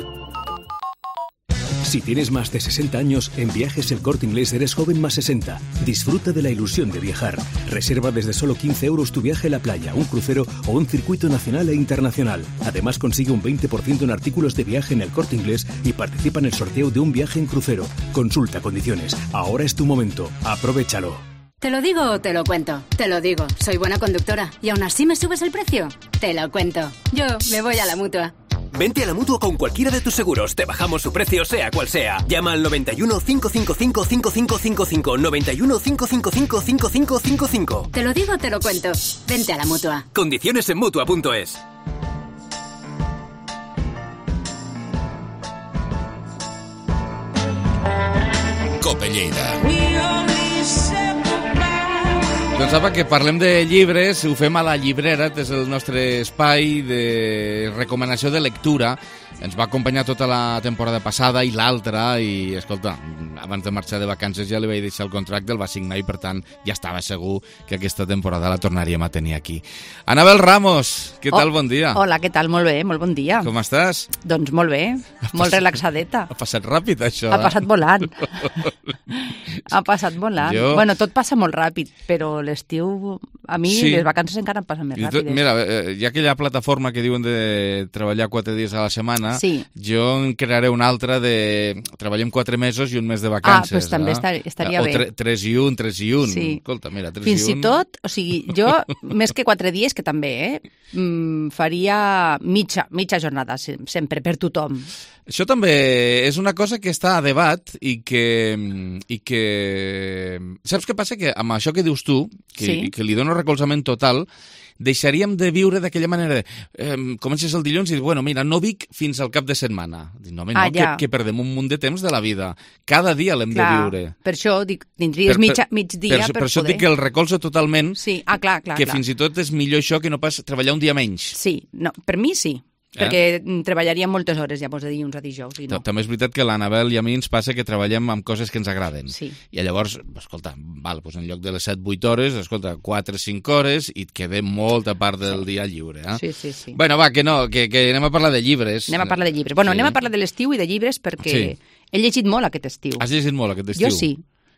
Speaker 9: Si tienes más de 60 años, en Viajes El Corte Inglés eres joven más 60. Disfruta de la ilusión de viajar. Reserva desde solo 15 euros tu viaje a la playa, un crucero o un circuito nacional e internacional. Además consigue un 20% en artículos de viaje en El Corte Inglés y participa en el sorteo de un viaje en crucero. Consulta condiciones. Ahora es tu momento. Aprovéchalo.
Speaker 10: ¿Te lo digo o te lo cuento? Te lo digo. Soy buena conductora. ¿Y aún así me subes el precio? Te lo cuento. Yo me voy a la Mutua.
Speaker 9: Vente a la Mutua con cualquiera de tus seguros. Te bajamos su precio, sea cual sea. Llama al 91 555 5555. 91 555 5555.
Speaker 10: Te lo digo, te lo cuento. Vente a la Mutua.
Speaker 9: Condiciones en Mutua.es.
Speaker 1: Cope Lleida. Doncs apa, que parlem de llibres, ho fem a la llibrera, és el nostre espai de recomanació de lectura. Ens va acompanyar tota la temporada passada i l'altra, i escolta, abans de marxar de vacances ja li vaig deixar el contracte, el va signar i per tant ja estava segur que aquesta temporada la tornaríem a tenir aquí. Anabel Ramos, què tal? Bon dia.
Speaker 11: Hola, què tal? Molt bé, molt bon dia.
Speaker 1: Com estàs?
Speaker 11: Doncs molt bé, molt relaxadeta.
Speaker 1: Ha passat ràpid, això.
Speaker 11: Ha passat volant. Ha passat volant. Bueno, tot passa molt ràpid, però l'estiu, a mi les vacances encara em passen més ràpides.
Speaker 1: Mira, hi ha aquella plataforma que diuen de treballar 4 dies a la setmana. Jo en crearé una altra de treballem 4 mesos i un mes de vacances.
Speaker 11: Doncs també estaria bé.
Speaker 1: O 3 i 1, 3 i 1. Escolta, mira, 3 i 1.
Speaker 11: Fins i tot, o sigui, jo, més que 4 dies, que també, faria mitja jornada, sempre, per tothom.
Speaker 1: Això també és una cosa que està a debat i que... Saps què passa? Que amb això que dius tu, que li dono recolzament total, deixaríem de viure d'aquella manera. Comences el dilluns i dius, bueno, mira, no vic fins al cap de setmana. Dic, no, que perdem un munt de temps de la vida. Cada dia l'hem de viure.
Speaker 11: Per això dic, tindries mig dia per poder.
Speaker 1: Per això dic que el recolzo totalment,
Speaker 11: clar.
Speaker 1: Que fins i tot és millor això que no pas treballar un dia menys.
Speaker 11: Sí, no, per mi sí. Perquè treballaríem moltes hores llavors de dilluns a dijous.
Speaker 1: També és veritat que l'Anabel i a mi ens passa que treballem amb coses que ens agraden. I llavors, escolta, en lloc de les 7-8 hores, escolta, 4-5 hores i et queda molta part del dia lliure.
Speaker 11: Sí.
Speaker 1: Bueno, va, que anem a parlar de llibres.
Speaker 11: Anem a parlar de llibres. Bueno, anem a parlar de l'estiu i de llibres perquè he llegit molt aquest estiu.
Speaker 1: Has llegit molt aquest estiu?
Speaker 11: Jo sí.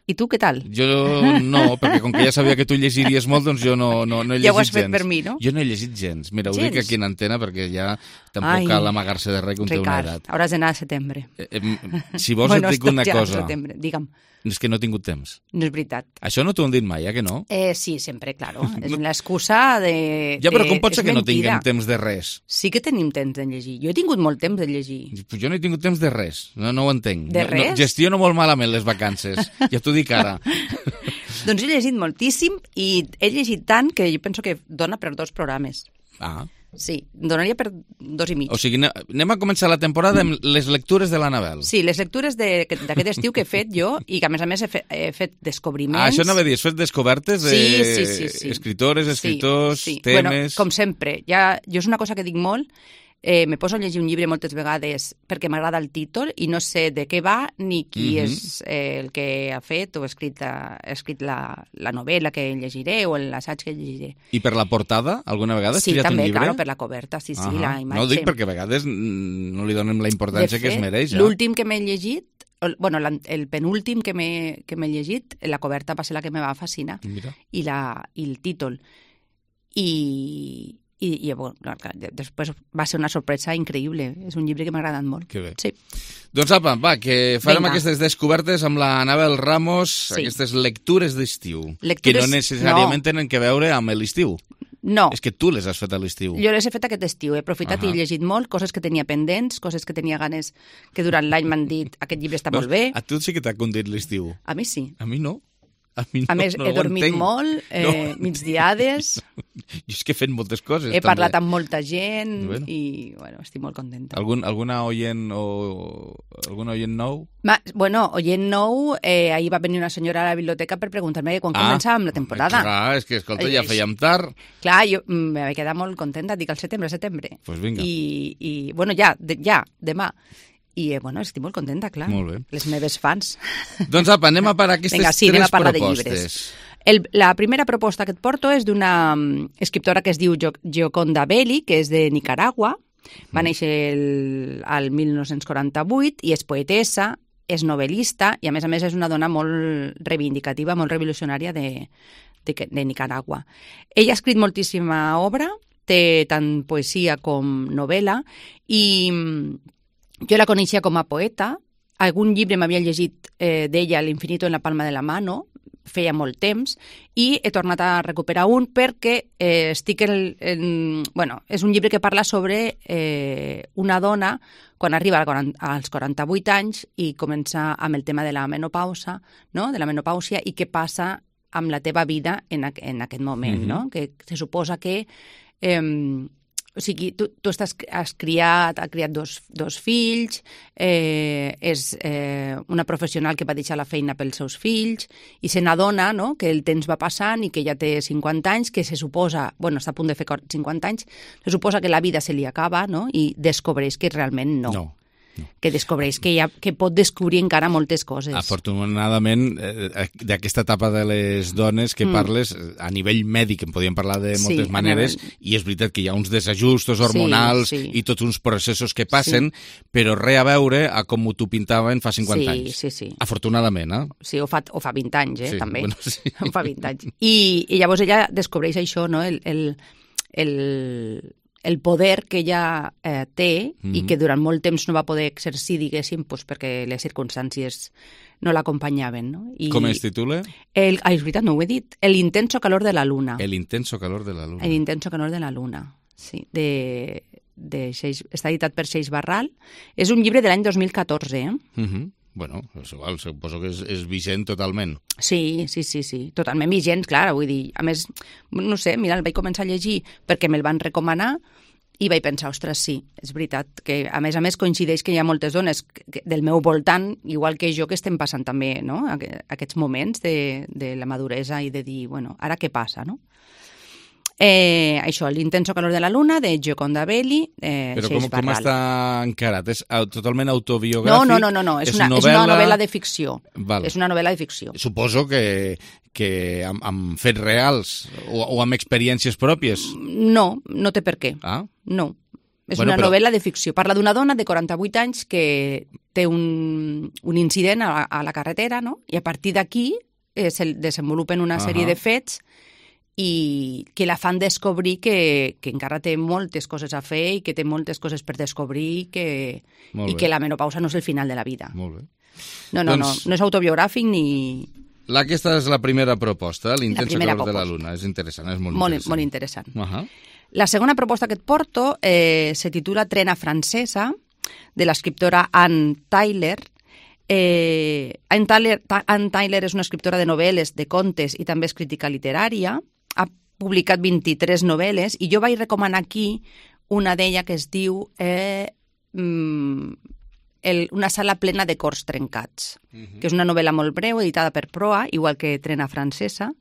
Speaker 11: I tu què tal?
Speaker 1: Jo no, perquè com que ja sabia que tu llegiries molt, doncs jo no he llegit gens.
Speaker 11: Ja ho has fet per mi, no?
Speaker 1: Jo no he llegit gens. Mira, ho dic aquí en antena perquè ja tampoc cal amagar-se de res que un té una edat.
Speaker 11: Hauràs d'anar a setembre.
Speaker 1: Si vols et dic una cosa.
Speaker 11: Digue'm.
Speaker 1: És que no he tingut temps.
Speaker 11: No és veritat.
Speaker 1: Això no t'ho han dit mai, que no?
Speaker 11: Sí, sempre, claro. És l'excusa de...
Speaker 1: Ja, però com pot ser que no tinguem temps de res?
Speaker 11: Sí que tenim temps de llegir. Jo he tingut molt temps de llegir.
Speaker 1: Jo no he tingut temps de res. No ho entenc.
Speaker 11: De res?
Speaker 1: Gestiono molt malament les vacances. Ja t'ho dic ara.
Speaker 11: Doncs he llegit moltíssim i he llegit tant que jo penso que dona per 2 programes.
Speaker 1: Ah.
Speaker 11: Sí, donaria per 2 i mig.
Speaker 1: O sigui, anem a començar la temporada amb les lectures de l'Anabel.
Speaker 11: Sí, les lectures d'aquest estiu que he fet jo i que a més he fet descobriments.
Speaker 1: Això anava a dir, has fet descobertes de escritores, escriptors, temes...
Speaker 11: Bueno, com sempre, jo és una cosa que dic molt, me poso a llegir un llibre moltes vegades perquè m'agrada el títol i no sé de què va ni qui és el que ha fet o ha escrit la novel·la que llegiré o l'assaig que llegiré.
Speaker 1: I per la portada, alguna vegada has triat un llibre?
Speaker 11: Sí, també, claro, per la coberta, sí, la imatge.
Speaker 1: No ho dic perquè a vegades no li donem la importància que es mereix.
Speaker 11: L'últim que m'he llegit, el penúltim que m'he llegit, la coberta va ser la que me va fascinar i el títol. I bueno, després va ser una sorpresa increïble. És un llibre que m'ha agradat molt.
Speaker 1: Que bé.
Speaker 11: Sí.
Speaker 1: Doncs apa, va, que farem aquestes descobertes amb la Anabel Ramos, aquestes lectures d'estiu, que no necessàriament tenen que veure amb l'estiu.
Speaker 11: No.
Speaker 1: És que tu les has fet a l'estiu.
Speaker 11: Jo les he fet aquest estiu. He aprofitat i he llegit molt, coses que tenia pendents, coses que tenia ganes, que durant l'any m'han dit aquest llibre està molt bé.
Speaker 1: A tu sí que t'ha condit l'estiu.
Speaker 11: A mi sí.
Speaker 1: A mi no.
Speaker 11: A més, he dormit molt, migdiades...
Speaker 1: Jo és que he fet moltes coses.
Speaker 11: He parlat amb molta gent i, bueno, estic molt contenta.
Speaker 1: Alguna oient nou?
Speaker 11: Bueno, oient nou, ahir va venir una senyora a la biblioteca per preguntar-me quan començàvem la temporada.
Speaker 1: Clar, és que, escolta, ja fèiem tard.
Speaker 11: Clar, jo me vaig quedar molt contenta, dic al setembre.
Speaker 1: Pues vinga.
Speaker 11: I bueno, ja, demà. I, bueno, estic molt contenta, clar.
Speaker 1: Molt bé.
Speaker 11: Les meves fans.
Speaker 1: Doncs apa, anem a parar aquestes tres propostes.
Speaker 11: La primera proposta que et porto és d'una escriptora que es diu Gioconda Belli, que és de Nicaragua. Va néixer al 1948 i és poetessa, és novel·lista i, a més és una dona molt reivindicativa, molt revolucionària de Nicaragua. Ella ha escrit moltíssima obra, té tant poesia com novel·la i... Jo la coneixia com a poeta, algun llibre m'havia llegit d'ella, L'infinito en la palma de la mano, feia molt temps, i he tornat a recuperar un perquè estic bueno, és un llibre que parla sobre una dona quan arriba als 48 anys i comença amb el tema de la menopausa, no? De la menopàusia, i què passa amb la teva vida en aquest moment, no? Que se suposa que... O sigui, tu has criat dos fills, és una professional que va deixar la feina pels seus fills i se n'adona, no?, que el temps va passant i que ja té 50 anys, que se suposa, bueno, està a punt de fer 50 anys, se suposa que la vida se li acaba, no?, i descobreix que realment no. Que descobreix que pot descobrir encara moltes coses.
Speaker 1: Afortunadament, d'aquesta etapa de les dones que parles, a nivell mèdic en podíem parlar de moltes maneres, i és veritat que hi ha uns desajustos hormonals i tots uns processos que passen, però res a veure a com t'ho pintaven fa 50 anys.
Speaker 11: Sí.
Speaker 1: Afortunadament,
Speaker 11: Sí, o fa 20 anys, també.
Speaker 1: Bueno, sí.
Speaker 11: O fa 20 anys. I llavors ella descobreix això, no?, el poder que ella té i que durant molt temps no va poder exercir, diguéssim, perquè les circumstàncies no l'acompanyaven. No?
Speaker 1: Com es titula?
Speaker 11: És veritat, no ho he dit. El intenso calor de la luna.
Speaker 1: El intenso calor de la luna.
Speaker 11: El intenso calor de la luna, sí. Està editat per Seix Barral. És un llibre de l'any 2014,
Speaker 1: Bueno, és igual, suposo que és vigent totalment.
Speaker 11: Sí, totalment vigent, clar, vull dir, a més, no sé, mira, el vaig començar a llegir perquè me'l van recomanar i vaig pensar, ostres, sí, és veritat, que a més coincideix que hi ha moltes dones del meu voltant, igual que jo, que estem passant també, no?, aquests moments de la maduresa i de dir, bueno, ara què passa, no? Això, L'intenso calor de la luna, de Gioconda Belli,
Speaker 1: Però com està encarat? És totalment autobiogràfic?
Speaker 11: No, és una novel·la de ficció.
Speaker 1: Val.
Speaker 11: És una novel·la de ficció.
Speaker 1: Suposo que amb fets reals o amb experiències pròpies?
Speaker 11: No té per què.
Speaker 1: Ah?
Speaker 11: No. És una novel·la de ficció. Parla d'una dona de 48 anys que té un incident a la carretera, no? I a partir d'aquí se desenvolupen una sèrie de fets i que la fan descobrir que encara té moltes coses a fer i que té moltes coses per descobrir i que la menopausa no és el final de la vida.
Speaker 1: Molt bé.
Speaker 11: No és autobiogràfic ni...
Speaker 1: Aquesta és la primera proposta, l'Intenso color de la luna. És interessant, és molt interessant.
Speaker 11: Molt interessant. La segona proposta que et porto se titula Trena francesa, de l'escriptora Anne Tyler. Anne Tyler és una escriptora de novel·les, de contes i també és crítica literària. Ha publicat 23 novel·les i jo vaig recomanar aquí una d'ella que es diu Una sala plena de cors trencats, que és una novel·la molt breu, editada per Proa, igual que Trena francesa,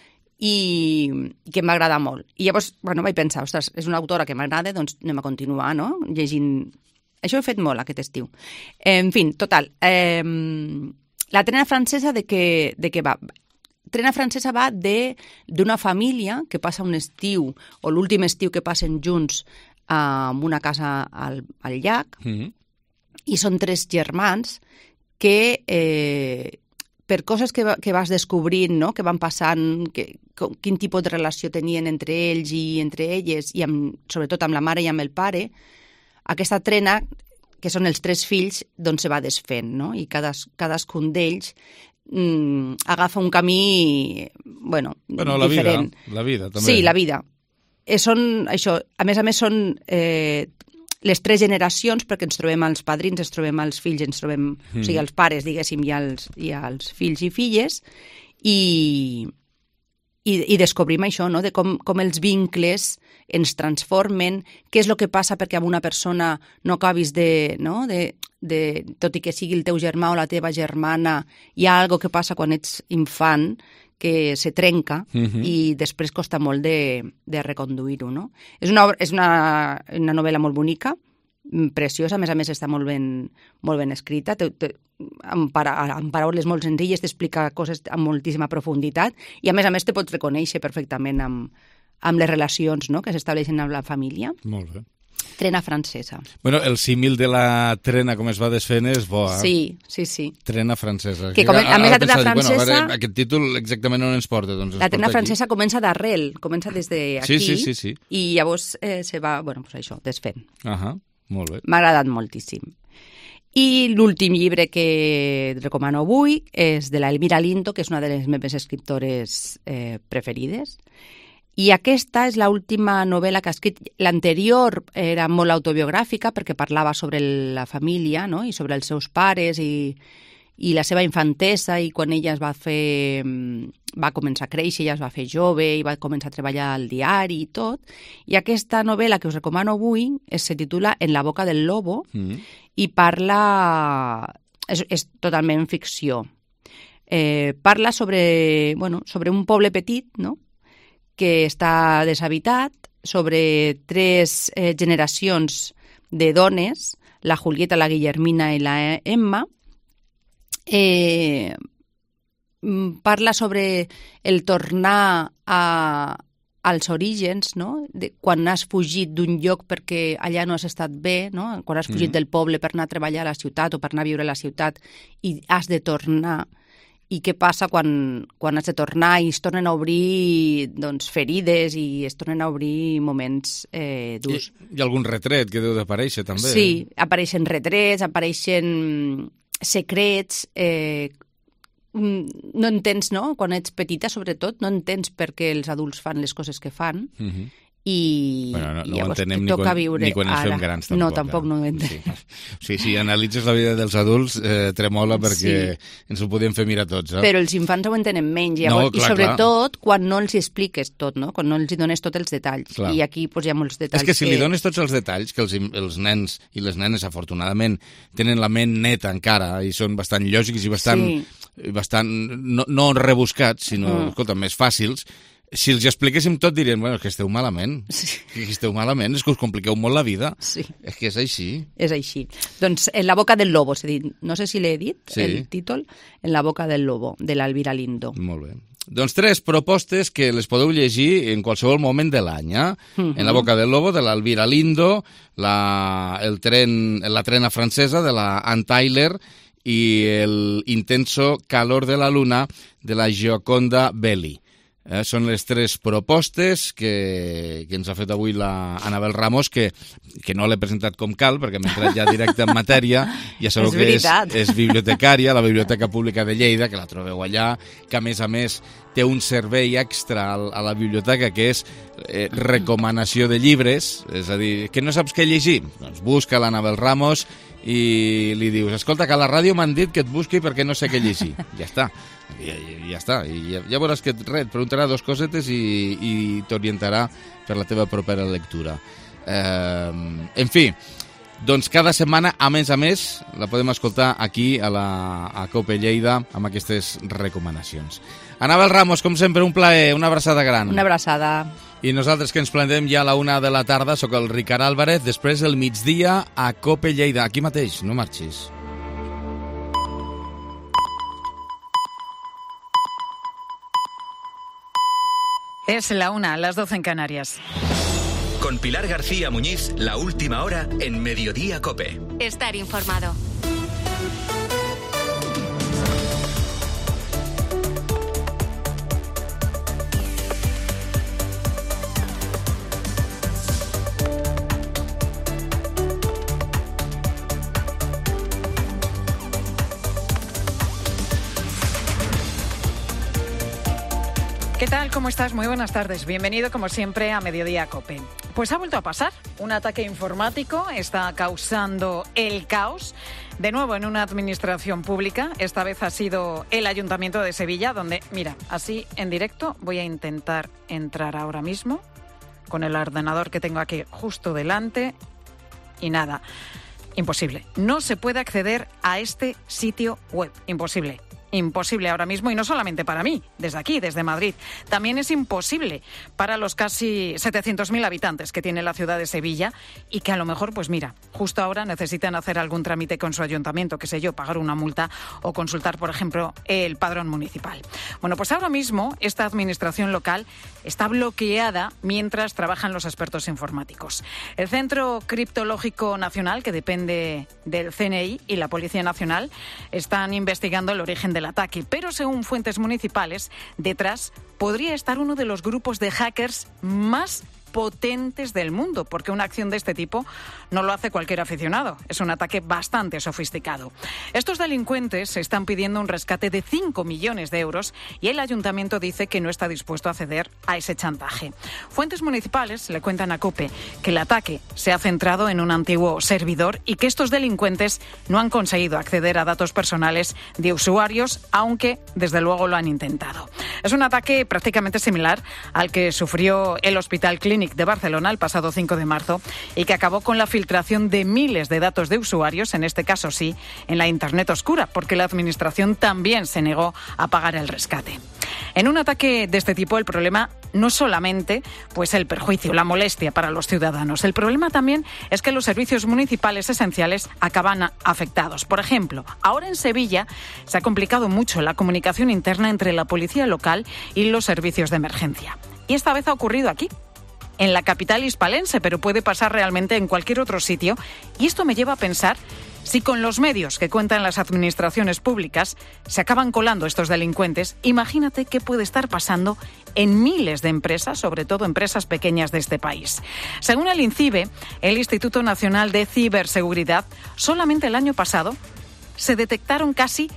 Speaker 11: i que em va agradar molt. I llavors, vaig pensar, ostres, és una autora que m'agrada, doncs anem a continuar, no?, llegint. Això he fet molt aquest estiu. En fi, total, la Trena francesa de què va? Trena francesa va d'una família que passa un estiu, o l'últim estiu que passen junts en una casa al llac, i són 3 germans que per coses que vas descobrint, no?, que van passant, quin tipus de relació tenien entre ells i entre elles, i sobretot amb la mare i amb el pare, aquesta trena, que són els 3 fills, doncs se va desfent, no?, i cadascun d'ells agafa un camí, diferent.
Speaker 1: La vida, també.
Speaker 11: Sí, la vida. Són, això, a més, són les 3 generacions, perquè ens trobem els padrins, ens trobem els fills, ens trobem, o sigui, els pares, diguéssim, i els fills i filles, i descobrim això, no?, de com els vincles ens transformen, què és el que passa perquè amb una persona no acabis tot i que sigui el teu germà o la teva germana, hi ha alguna que passa quan ets infant que se trenca i després costa molt de reconduir-ho, no? És una novel·la molt bonica, preciosa, a més està molt ben escrita, amb paraules molt senzilles t'explica coses amb moltíssima profunditat i a més te pots reconèixer perfectament amb les relacions, no?, que s'estableixen amb la família.
Speaker 1: Molt bé.
Speaker 11: Trena francesa.
Speaker 1: Bueno, el símil de la trena com es va desfent és bo,
Speaker 11: Sí.
Speaker 1: Trena francesa.
Speaker 11: A més, la trena francesa...
Speaker 1: Aquest títol exactament on ens porta? Doncs
Speaker 11: la trena francesa comença d'arrel, comença des d'aquí,
Speaker 1: sí.
Speaker 11: I llavors se va, desfent.
Speaker 1: Molt bé.
Speaker 11: M'ha agradat moltíssim. I l'últim llibre que et recomano avui és de l'Elvira Lindo, que és una de les meves escriptores preferides. I aquesta és l'última novel·la que ha escrit. L'anterior era molt autobiogràfica perquè parlava sobre la família, no?, i sobre els seus pares i la seva infantesa, i quan ella va començar a créixer, ella es va fer jove i va començar a treballar al diari i tot. I aquesta novel·la que us recomano avui se titula En la boca del lobo i parla... És totalment ficció. Parla sobre un poble petit, no?, que està deshabitat, sobre 3 generacions de dones, la Julieta, la Guillermina i la Emma. Parla sobre el tornar als orígens, no?, quan has fugit d'un lloc perquè allà no has estat bé, no?, quan has fugit del poble per anar a treballar a la ciutat o per anar a viure a la ciutat i has de tornar. I què passa quan has de tornar i es tornen a obrir ferides i es tornen a obrir moments durs.
Speaker 1: I algun retret que deu d'aparèixer, també.
Speaker 11: Sí, apareixen retrets, apareixen secrets, no entens, no?, quan ets petita, sobretot, no entens per què els adults fan les coses que fan, i llavors
Speaker 1: ho
Speaker 11: toca viure
Speaker 1: ni quan ens fem grans, tampoc.
Speaker 11: No, tampoc no ho entenem.
Speaker 1: Sí, si analitzes la vida dels adults, tremola perquè ens ho podem fer mirar tots.
Speaker 11: Però els infants ho entenen menys, llavors, i sobretot quan no els hi expliques tot, no?, quan no els hi dones tots els detalls. I aquí hi ha molts detalls.
Speaker 1: És que si li dones tots els detalls, que els nens i les nenes, afortunadament, tenen la ment neta encara i són bastant lògics i bastant no rebuscats, sinó, escolta, més fàcils. Si els expliquéssim tot, dirien, que esteu malament. Que esteu malament, és que us compliqueu molt la vida.
Speaker 11: Sí.
Speaker 1: És que és així.
Speaker 11: És així. Doncs En la boca del lobo, no sé si l'he dit, el títol, En la boca del lobo, de l'Elvira Lindo.
Speaker 1: Molt bé. Doncs 3 propostes que les podeu llegir en qualsevol moment de l'any. En La boca del lobo, de l'Alvira Lindo, la trena francesa, de la Ann Tyler, i el intenso calor de la luna, de la Gioconda Belli. Són les 3 propostes que ens ha fet avui la Anabel Ramos, que no l'he presentat com cal, perquè m'he entrat ja directe en matèria. Ja sabeu que és bibliotecària, la Biblioteca Pública de Lleida, que la trobeu allà, que a més té un servei extra a la biblioteca, que és recomanació de llibres, és a dir, que no saps què llegir? Doncs busca l'Anabel Ramos i li dius, escolta, que a la ràdio m'han dit que et busqui perquè no sé què llegir. Ja està. Ja està, i ja veuràs que et preguntarà 2 cosetes i t'orientarà per la teva propera lectura. En fi, doncs cada setmana, a més, la podem escoltar aquí a COPE Lleida amb aquestes recomanacions. Anabel Ramos, com sempre, un plaer, una abraçada gran.
Speaker 11: Una abraçada.
Speaker 1: I nosaltres que ens plantem ja a la 1 de la tarda, sóc el Ricard Álvarez, després el migdia a COPE Lleida, aquí mateix, no marxis.
Speaker 12: Es la 1, las 12 en Canarias.
Speaker 13: Con Pilar García Muñiz, la última hora en Mediodía COPE.
Speaker 10: Estar informado.
Speaker 12: ¿Qué tal? ¿Cómo estás? Muy buenas tardes. Bienvenido, como siempre, a Mediodía COPE. Pues ha vuelto a pasar. Un ataque informático está causando el caos. De nuevo en una administración pública. Esta vez ha sido el Ayuntamiento de Sevilla, donde, mira, así en directo voy a intentar entrar ahora mismo con el ordenador que tengo aquí justo delante. Y nada, imposible. No se puede acceder a este sitio web. Imposible. Imposible ahora mismo, y no solamente para mí, desde aquí, desde Madrid. También es imposible para los casi 700.000 habitantes que tiene la ciudad de Sevilla y que a lo mejor, pues mira, justo ahora necesitan hacer algún trámite con su ayuntamiento, qué sé yo, pagar una multa o consultar, por ejemplo, el padrón municipal. Bueno, pues ahora mismo esta administración local está bloqueada mientras trabajan los expertos informáticos. El Centro Criptológico Nacional, que depende del CNI, y la Policía Nacional están investigando el origen del ataque, pero según fuentes municipales, detrás podría estar uno de los grupos de hackers más potentes del mundo, porque una acción de este tipo no lo hace cualquier aficionado. Es un ataque bastante sofisticado. Estos delincuentes están pidiendo un rescate de 5 millones de euros y el ayuntamiento dice que no está dispuesto a ceder a ese chantaje. Fuentes municipales le cuentan a COPE que el ataque se ha centrado en un antiguo servidor y que estos delincuentes no han conseguido acceder a datos personales de usuarios, aunque desde luego lo han intentado. Es un ataque prácticamente similar al que sufrió el Hospital Clínic de Barcelona el pasado 5 de marzo y que acabó con la filtración de miles de datos de usuarios, en este caso sí, en la Internet oscura, porque la administración también se negó a pagar el rescate. En un ataque de este tipo el problema no solamente pues el perjuicio, la molestia para los ciudadanos. El problema también es que los servicios municipales esenciales acaban afectados. Por ejemplo, ahora en Sevilla se ha complicado mucho la comunicación interna entre la policía local y los servicios de emergencia. Y esta vez ha ocurrido aquí, en la capital hispalense, pero puede pasar realmente en cualquier otro sitio. Y esto me lleva a pensar si con los medios que cuentan las administraciones públicas se acaban colando estos delincuentes. Imagínate qué puede estar pasando en miles de empresas, sobre todo empresas pequeñas de este país. Según el INCIBE, el Instituto Nacional de Ciberseguridad, solamente el año pasado se detectaron casi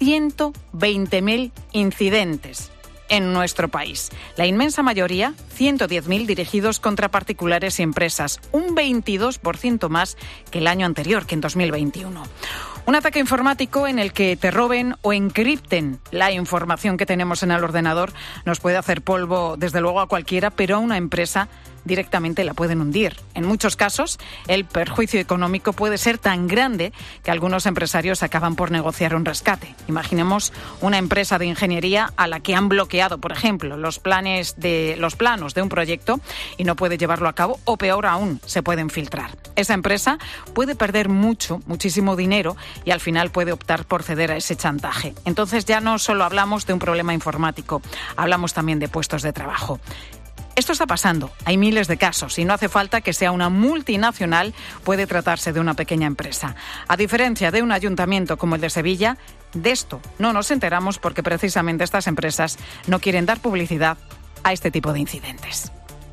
Speaker 12: 120.000 incidentes en nuestro país. La inmensa mayoría, 110.000, dirigidos contra particulares y empresas, un 22% más que el año anterior, que en 2021. Un ataque informático en el que te roben o encripten la información que tenemos en el ordenador nos puede hacer polvo, desde luego, a cualquiera, pero a una empresa directamente la pueden hundir. En muchos casos, el perjuicio económico puede ser tan grande que algunos empresarios acaban por negociar un rescate. Imaginemos una empresa de ingeniería a la que han bloqueado, por ejemplo, los planos de un proyecto y no puede llevarlo a cabo, o peor aún, se pueden filtrar. Esa empresa puede perder muchísimo dinero y al final puede optar por ceder a ese chantaje. Entonces ya no solo hablamos de un problema informático, hablamos también de puestos de trabajo. Esto está pasando, hay miles de casos y no hace falta que sea una multinacional, puede tratarse de una pequeña empresa. A diferencia de un ayuntamiento como el de Sevilla, de esto no nos enteramos porque precisamente estas empresas no quieren dar publicidad a este tipo de incidentes.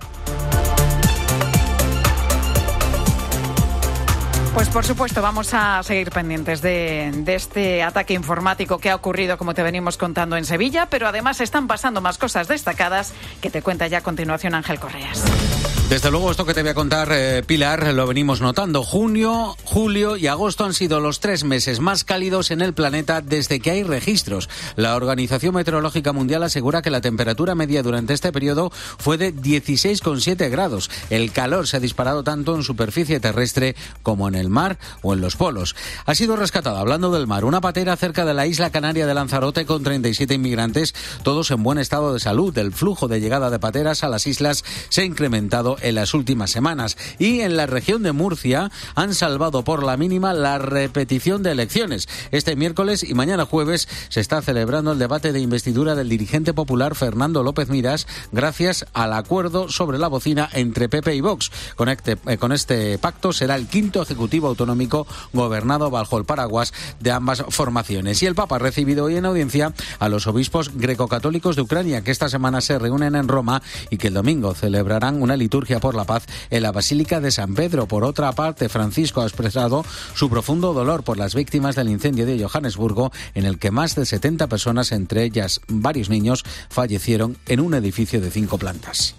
Speaker 12: Pues por supuesto vamos a seguir pendientes de este ataque informático que ha ocurrido, como te venimos contando, en Sevilla, pero además están pasando más cosas destacadas que te cuenta ya a continuación Ángel Correas.
Speaker 14: Desde luego esto que te voy a contar, Pilar, lo venimos notando. Junio, julio y agosto han sido los 3 meses más cálidos en el planeta desde que hay registros. La Organización Meteorológica Mundial asegura que la temperatura media durante este periodo fue de 16,7 grados. El calor se ha disparado tanto en superficie terrestre como en el mar o en los polos. Ha sido rescatada, hablando del mar, una patera cerca de la isla canaria de Lanzarote con 37 inmigrantes, todos en buen estado de salud. El flujo de llegada de pateras a las islas se ha incrementado en las últimas semanas. Y en la región de Murcia han salvado por la mínima la repetición de elecciones. Este miércoles y mañana jueves se está celebrando el debate de investidura del dirigente popular Fernando López Miras, gracias al acuerdo sobre la bocina entre PP y Vox. Con este pacto será el quinto ejecutivo autonómico gobernado bajo el paraguas de ambas formaciones. Y el Papa ha recibido hoy en audiencia a los obispos grecocatólicos de Ucrania, que esta semana se reúnen en Roma y que el domingo celebrarán una liturgia por la paz en la Basílica de San Pedro. Por otra parte, Francisco ha expresado su profundo dolor por las víctimas del incendio de Johannesburgo, en el que más de 70 personas, entre ellas varios niños, fallecieron en un edificio de 5 plantas.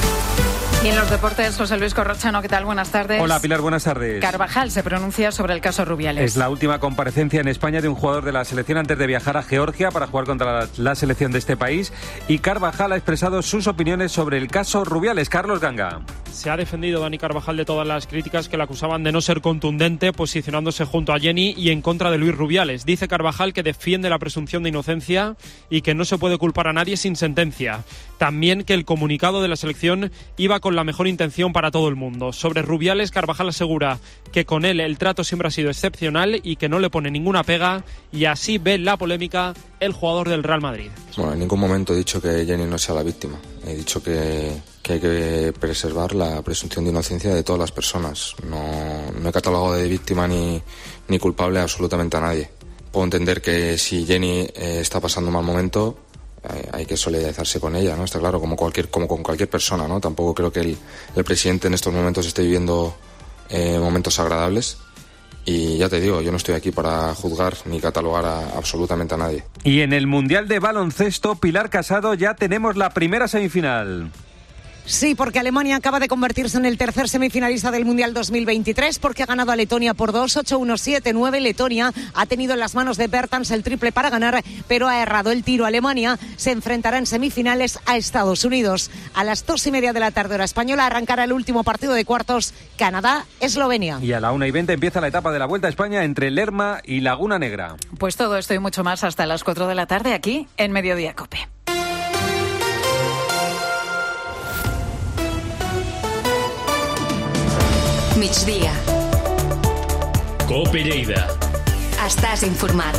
Speaker 12: Y en los deportes, José Luis Corrochano, ¿qué tal? Buenas tardes.
Speaker 15: Hola, Pilar, buenas tardes.
Speaker 12: Carvajal se pronuncia sobre el caso Rubiales.
Speaker 15: Es la última comparecencia en España de un jugador de la selección antes de viajar a Georgia para jugar contra la selección de este país. Y Carvajal ha expresado sus opiniones sobre el caso Rubiales. Carlos Ganga.
Speaker 16: Se ha defendido Dani Carvajal de todas las críticas que le acusaban de no ser contundente, posicionándose junto a Jenny y en contra de Luis Rubiales. Dice Carvajal que defiende la presunción de inocencia y que no se puede culpar a nadie sin sentencia. También que el comunicado de la selección iba con la mejor intención para todo el mundo. Sobre Rubiales, Carvajal asegura que con él el trato siempre ha sido excepcional y que no le pone ninguna pega, y así ve la polémica el jugador del Real Madrid.
Speaker 17: Bueno, en ningún momento he dicho que Jenny no sea la víctima. He dicho que hay que preservar la presunción de inocencia de todas las personas. No he catalogado de víctima ni culpable absolutamente a nadie. Puedo entender que si Jenny está pasando un mal momento, hay que solidarizarse con ella, ¿no? Está claro, como con cualquier persona, ¿no? Tampoco creo que el presidente en estos momentos esté viviendo momentos agradables. Y ya te digo, yo no estoy aquí para juzgar ni catalogar absolutamente a nadie.
Speaker 15: Y en el Mundial de Baloncesto, Pilar Casado, ya tenemos la primera semifinal.
Speaker 18: Sí, porque Alemania acaba de convertirse en el tercer semifinalista del Mundial 2023 porque ha ganado a Letonia por 2-8-1-7-9. Letonia ha tenido en las manos de Bertans el triple para ganar, pero ha errado el tiro. Alemania se enfrentará en semifinales a Estados Unidos. A las 2:30 de la tarde, hora española, arrancará el último partido de cuartos, Canadá-Eslovenia.
Speaker 15: Y a la 1:20 empieza la etapa de la Vuelta a España entre Lerma y Laguna Negra.
Speaker 12: Pues todo esto y mucho más hasta las 4 de la tarde aquí en Mediodía COPE.
Speaker 2: Migdia.
Speaker 13: COPE Lleida.
Speaker 2: Estàs informat.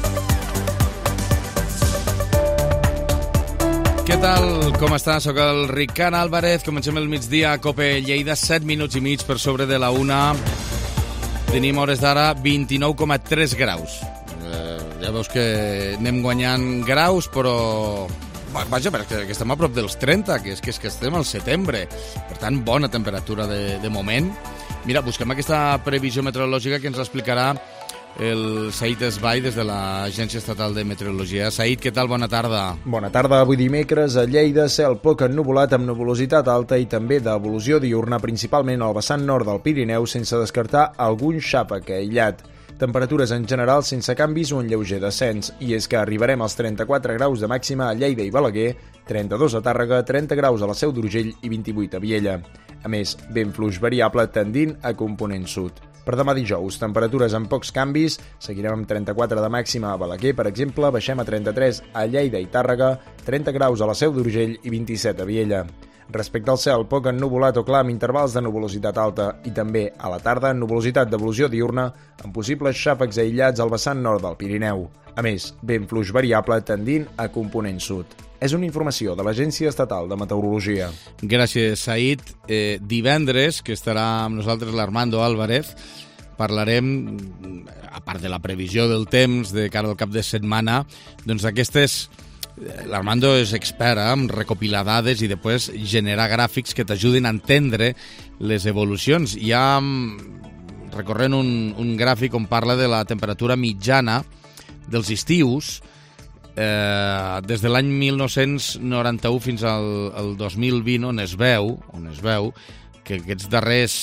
Speaker 1: Què tal? Com està? Soc el Ricard Álvarez. Comencem el migdia a COPE Lleida, 7 minuts i mig per sobre de la 1. Tenim hores d'ara 29,3 graus. Ja veus que anem guanyant graus, però... Vaja, perquè estem a prop dels 30, que és que estem al setembre. Per tant, bona temperatura de moment. Mira, busquem aquesta previsió meteorològica que ens explicarà el Said Esbai des de l'Agència Estatal de Meteorologia. Said, què tal? Bona tarda.
Speaker 3: Bona tarda. Avui dimecres a Lleida, cel poc ennuvolat amb nuvolositat alta i també d'evolució diurna, principalment al vessant nord del Pirineu, sense descartar algun xàfec aïllat. Temperatures en general sense canvis o un lleuger descens, i és que arribarem als 34 graus de màxima a Lleida i Balaguer, 32 a Tàrrega, 30 graus a la Seu d'Urgell i 28 a Viella. A més, vent fluix variable tendint a component sud. Per demà dijous, temperatures amb pocs canvis, seguirem amb 34 de màxima a Balaguer, per exemple, baixem a 33 a Lleida i Tàrrega, 30 graus a la Seu d'Urgell i 27 a Viella. Respecte al cel, poc ennuvolat o clar amb intervals de nuvolositat alta i també a la tarda nuvolositat d'evolució diurna amb possibles xàfecs aïllats al vessant nord del Pirineu. A més, vent fluix variable tendint a component sud. És una informació de l'Agència Estatal de Meteorologia.
Speaker 1: Gràcies, Said. Divendres, que estarà amb nosaltres l'Armando Álvarez, parlarem, a part de la previsió del temps de cara al cap de setmana, doncs aquestes... L'Armando és expert en recopilar dades i després generar gràfics que t'ajuden a entendre les evolucions. Ja recorrent un gràfic on parla de la temperatura mitjana dels estius des de l'any 1991 fins al 2020, on es veu que aquests darrers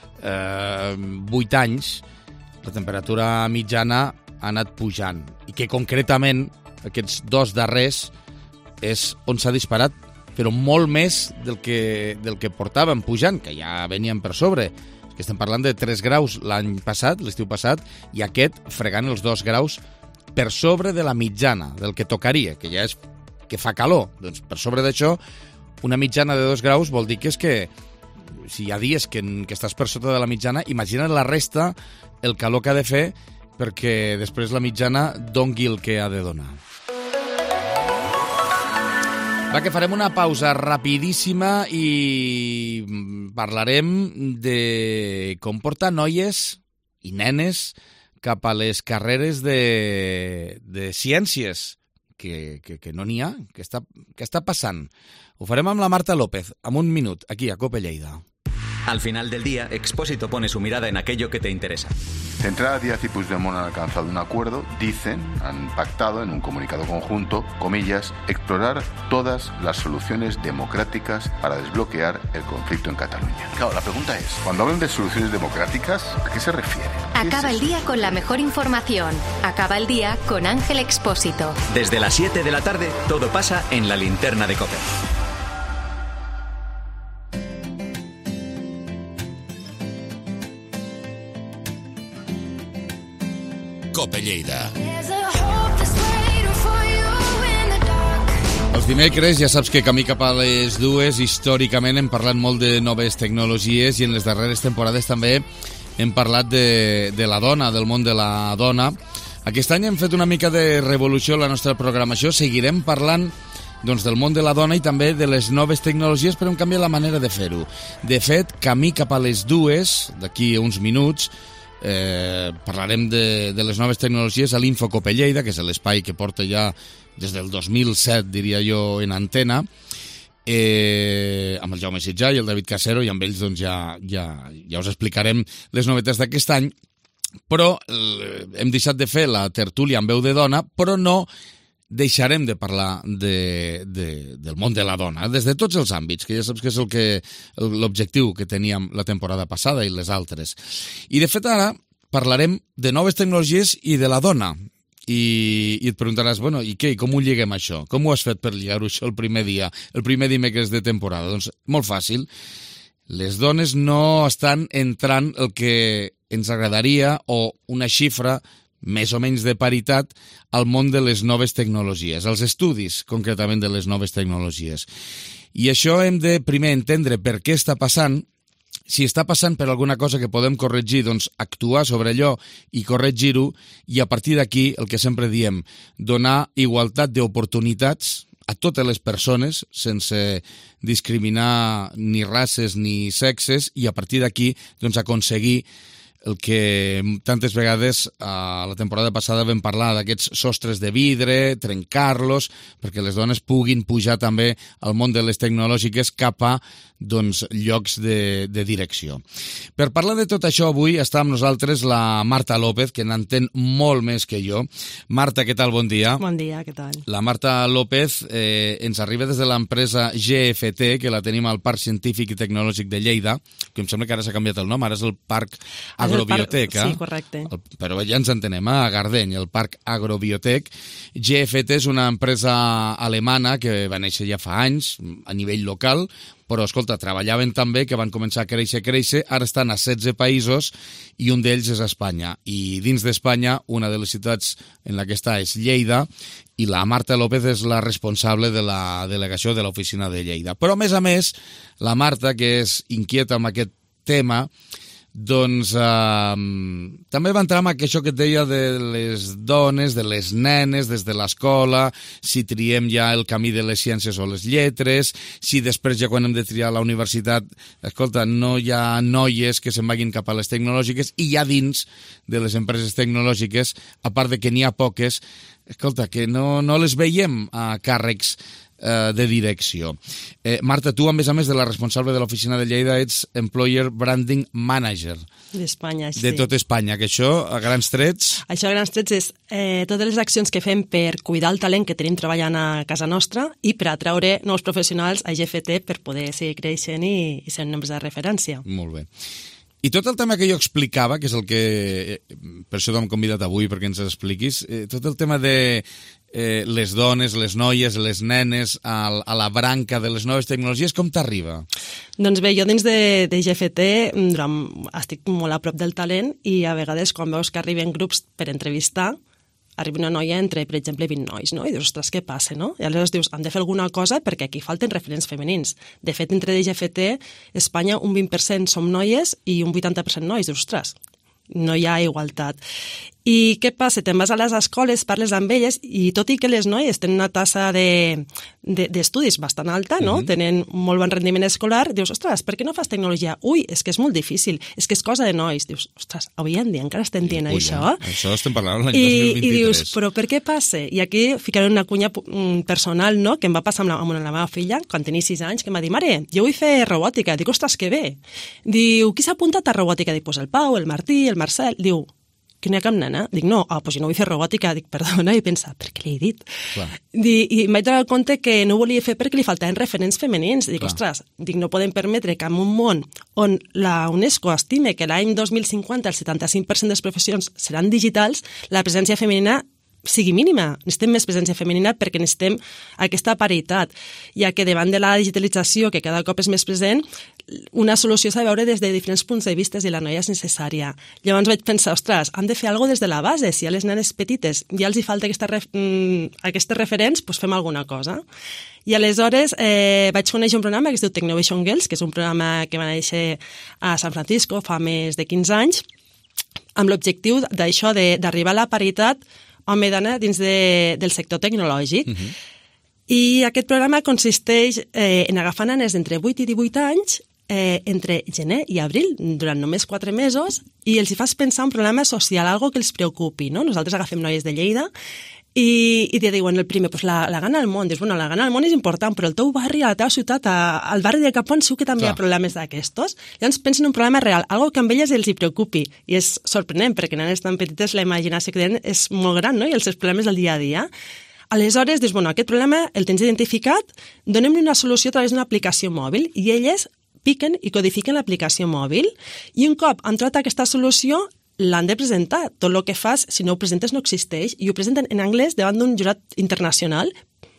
Speaker 1: 8 anys la temperatura mitjana ha anat pujant i que concretament aquests dos darrers és on s'ha disparat, però molt més del que portàvem pujant, que ja veníem per sobre. Que estem parlant de 3 graus l'any passat, l'estiu passat, i aquest fregant els 2 graus per sobre de la mitjana, del que tocaria, que ja és que fa calor. Doncs per sobre d'això, una mitjana de 2 graus vol dir que és que si hi ha dies que estàs per sota de la mitjana, imagina't la resta, el calor que ha de fer perquè després la mitjana dongui el que ha de donar. Va, que farem una pausa rapidíssima i parlarem de com portar noies i nenes cap a les carreres de ciències, que no n'hi ha, que està passant. Ho farem amb la Marta López, en un minut, aquí a Cope Lleida.
Speaker 13: Al final del día, Expósito pone su mirada en aquello que te interesa.
Speaker 19: Centrada Díaz y Puigdemont han alcanzado un acuerdo, han pactado en un comunicado conjunto, comillas, explorar todas las soluciones democráticas para desbloquear el conflicto en Cataluña. Claro, la pregunta es, cuando hablan de soluciones democráticas, ¿a qué se refieren?
Speaker 20: Acaba el día con la mejor información. Acaba el día con Ángel Expósito.
Speaker 13: Desde las 7 de la tarde, todo pasa en la linterna de COPE.
Speaker 1: Cope Lleida. Els dimecres ja saps que camí cap a les 2 històricament hem parlat molt de noves tecnologies i en les darreres temporades també hem parlat de la dona, del món de la dona. Aquest any hem fet una mica de revolució en la nostra programació, seguirem parlant doncs, del món de la dona i també de les noves tecnologies, però hem canviat la manera de fer-ho. De fet, camí cap a les 2, d'aquí a uns minuts, parlarem de les noves tecnologies a l'Info Cope Lleida, que és l'espai que porta ja des del 2007, diria jo, en antena, amb el Jaume Sitjà i el David Casero, i amb ells doncs, ja us explicarem les novetats d'aquest any, però hem deixat de fer la tertúlia amb veu de dona, però no deixarem de parlar del món de la dona, des de tots els àmbits, que ja saps que és l'objectiu que teníem la temporada passada i les altres. I de fet ara parlarem de noves tecnologies i de la dona. I et preguntaràs, bueno, i què? I com ho lliguem això? Com ho has fet per lligar-ho això el primer dia, el primer dimecres de temporada? Doncs molt fàcil. Les dones no estan entrant el que ens agradaria o una xifra més o menys de paritat al món de les noves tecnologies, als estudis concretament de les noves tecnologies. I això hem de primer entendre per què està passant. Si està passant per alguna cosa que podem corregir, doncs actuar sobre allò i corregir-ho, i a partir d'aquí, el que sempre diem, donar igualtat d'oportunitats a totes les persones, sense discriminar ni races ni sexes, i a partir d'aquí doncs, aconseguir el que tantes vegades a la temporada passada vam parlar d'aquests sostres de vidre, trencar-los, perquè les dones puguin pujar també al món de les tecnològiques cap a llocs de direcció. Per parlar de tot això, avui està amb nosaltres la Marta López, que n'entén molt més que jo. Marta, què tal? Bon dia.
Speaker 21: Bon dia, què tal?
Speaker 1: La Marta López ens arriba des de l'empresa GFT, que la tenim al Parc Científic i Tecnològic de Lleida, que em sembla que ara s'ha canviat el nom, ara és el Parc Agroclínic Agrobiotec,
Speaker 21: Sí, correcte.
Speaker 1: Però ja ens entenem, a Gardeny, el Parc Agrobiotec. GFT és una empresa alemana que va néixer ja fa anys, a nivell local, però, escolta, treballaven també, que van començar a créixer, ara estan a 16 països i un d'ells és Espanya. I dins d'Espanya, una de les ciutats en la que està és Lleida, i la Marta López és la responsable de la delegació de l'oficina de Lleida. Però, a més, la Marta, que és inquieta amb aquest tema, doncs també va entrar amb això que et deia de les dones, de les nenes, des de l'escola, si triem ja el camí de les ciències o les lletres, si després ja quan hem de triar la universitat, escolta, no hi ha noies que se'n vagin cap a les tecnològiques, i ja dins de les empreses tecnològiques, a part de que n'hi ha poques, escolta, que no les veiem a càrrecs de direcció. Marta, tu, a més de la responsable de l'oficina de Lleida, ets Employer Branding Manager.
Speaker 21: D'Espanya, sí.
Speaker 1: De tot Espanya, que això, a grans trets...
Speaker 21: Això, a grans trets, és totes les accions que fem per cuidar el talent que tenim treballant a casa nostra i per atraure nous professionals a GFT per poder seguir creixent i ser una empresa de referència.
Speaker 1: Molt bé. I tot el tema que jo explicava, que és el que... Per això t'hem convidat avui, perquè ens expliquis, tot el tema de les dones, les noies, les nenes, a la branca de les noves tecnologies, com t'arriba?
Speaker 21: Doncs bé, jo dins de GFT estic molt a prop del talent i a vegades quan veus que arriben grups per entrevistar, arriba una noia entre, per exemple, 20 nois, no? I dius, ostres, què passa, no? I aleshores dius, han de fer alguna cosa perquè aquí falten referents femenins. De fet, entre GFT, Espanya, un 20% som noies i un 80% nois. Dius, ostres, no hi ha igualtat. I què passa? Te'n vas a les escoles, parles amb elles, i tot i que les noies tenen una tassa d'estudis bastant alta, no? Tenen molt bon rendiment escolar, dius, ostres, per què no fas tecnologia? Ui, és que és molt difícil, és que és cosa de nois. Dius, ostres, avui en dia encara estem dient això?
Speaker 1: Això estem parlant l'any 2023.
Speaker 21: I dius, però per què passa? I aquí ficaré una cunya personal, no?, que em va passar amb la meva filla, quan tenia 6 anys, que em va dir, mare, jo vull fer robòtica. Dic, ostres, que bé. Diu, qui s'ha apuntat a robòtica? Dic, pues el Pau, el Martí, el Marcel. Diu, que no hi ha cap nena? Dic, no, pues jo no vull fer robòtica. Dic, perdona, i pensa, per què li he dit? I em vaig donar compte que no ho volia fer perquè li faltaven referents femenins. Dic, ostres, no podem permetre que en un món on la UNESCO estime que l'any 2050 el 75% de les professions seran digitals, la presència femenina sigui mínima. Necessitem més presència femenina perquè necessitem aquesta paritat, ja que davant de la digitalització, que cada cop és més present, una solució s'ha de veure des de diferents punts de vista i la noia és necessària. Llavors vaig pensar, ostres, han de fer alguna cosa des de la base. Si a les nenes petites ja els hi falta aquestes referents, doncs fem alguna cosa. I aleshores vaig conèixer un programa que es diu Technovation Girls, que és un programa que va néixer a San Francisco fa més de 15 anys, amb l'objectiu d'això, d'arribar a la paritat home-dona dins del sector tecnològic. I aquest programa consisteix en agafar nenes d'entre 8 i 18 anys entre gener i abril, durant només 4 mesos, i els hi fas pensar un problema social, algo que els preocupi, no? Nosaltres agafem noies de Lleida i te diuen el primer, pues la gana al món. Dius, bueno, la gana al món és important, però el teu barri, a la teva ciutat, al barri de Capon, segur que també hi ha problemes d'aquestos. Llavors pensen en un problema real, algo que amb elles els hi preocupi. I és sorprenent, perquè nenes tan petites la imaginació que tenen és molt gran, no? I els seus problemes del dia a dia. Aleshores, dius, bueno, aquest problema el tens identificat, donem-li una solució a través d'una aplicació mòbil, i elles piquen i codifiquen l'aplicació mòbil, i un cop han trobat aquesta solució, l'han de presentar. Tot el que fas, si no ho presentes, no existeix. I ho presenten en anglès davant d'un jurat internacional.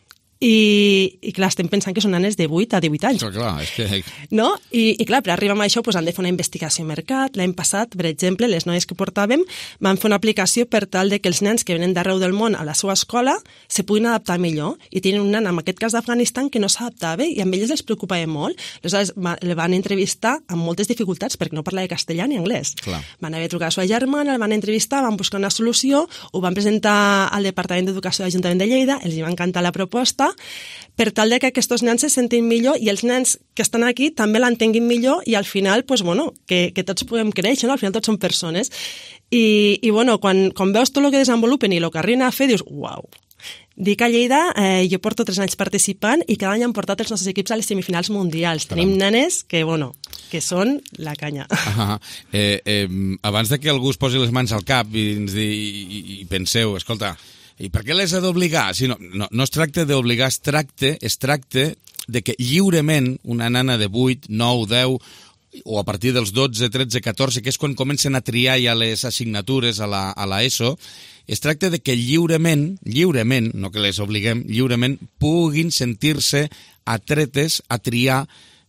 Speaker 21: I clar, estem pensant que són nenes de 8 a 18 anys.
Speaker 1: Clar, és que...
Speaker 21: No? I clar, per arribar a això han de fer una investigació a mercat. L'any passat, per exemple, les noies que portàvem van fer una aplicació per tal de que els nens que venen d'arreu del món a la seva escola se puguin adaptar millor. I tenen un nen, en aquest cas d'Afganistan, que no s'adaptava i amb ells els preocupava molt. Aleshores, el van entrevistar amb moltes dificultats perquè no parlava castellà ni anglès.
Speaker 1: Clar.
Speaker 21: Van haver de trucar a la seva germana, el van entrevistar, van buscar una solució, ho van presentar al Departament d'Educació de l'Ajuntament de Lleida, els hi va encantar la proposta, per tal de que aquests nens se sentin millor i els nens que estan aquí també l'entenguin millor i al final, pues, bueno, que tots podem créixer, no? Al final tots són persones. I bueno, quan veus tot el que desenvolupen i el que arriben a fer, dius, uau. Dic a Lleida, jo porto 3 anys participant i cada any han portat els nostres equips a les semifinals mundials. Tenim nenes que, bueno, que són la canya.
Speaker 1: Abans de que algú es posi les mans al cap i penseu, escolta, i per què les ha d'obligar? Si no es tracta d'obligar, es tracta de que lliurement una nana de 8, 9, 10 o a partir dels 12, 13, 14, que és quan comencen a triar ja les assignatures a la ESO, es tracta de que lliurement, no que les obliguem, lliurement puguin sentir-se atretes a triar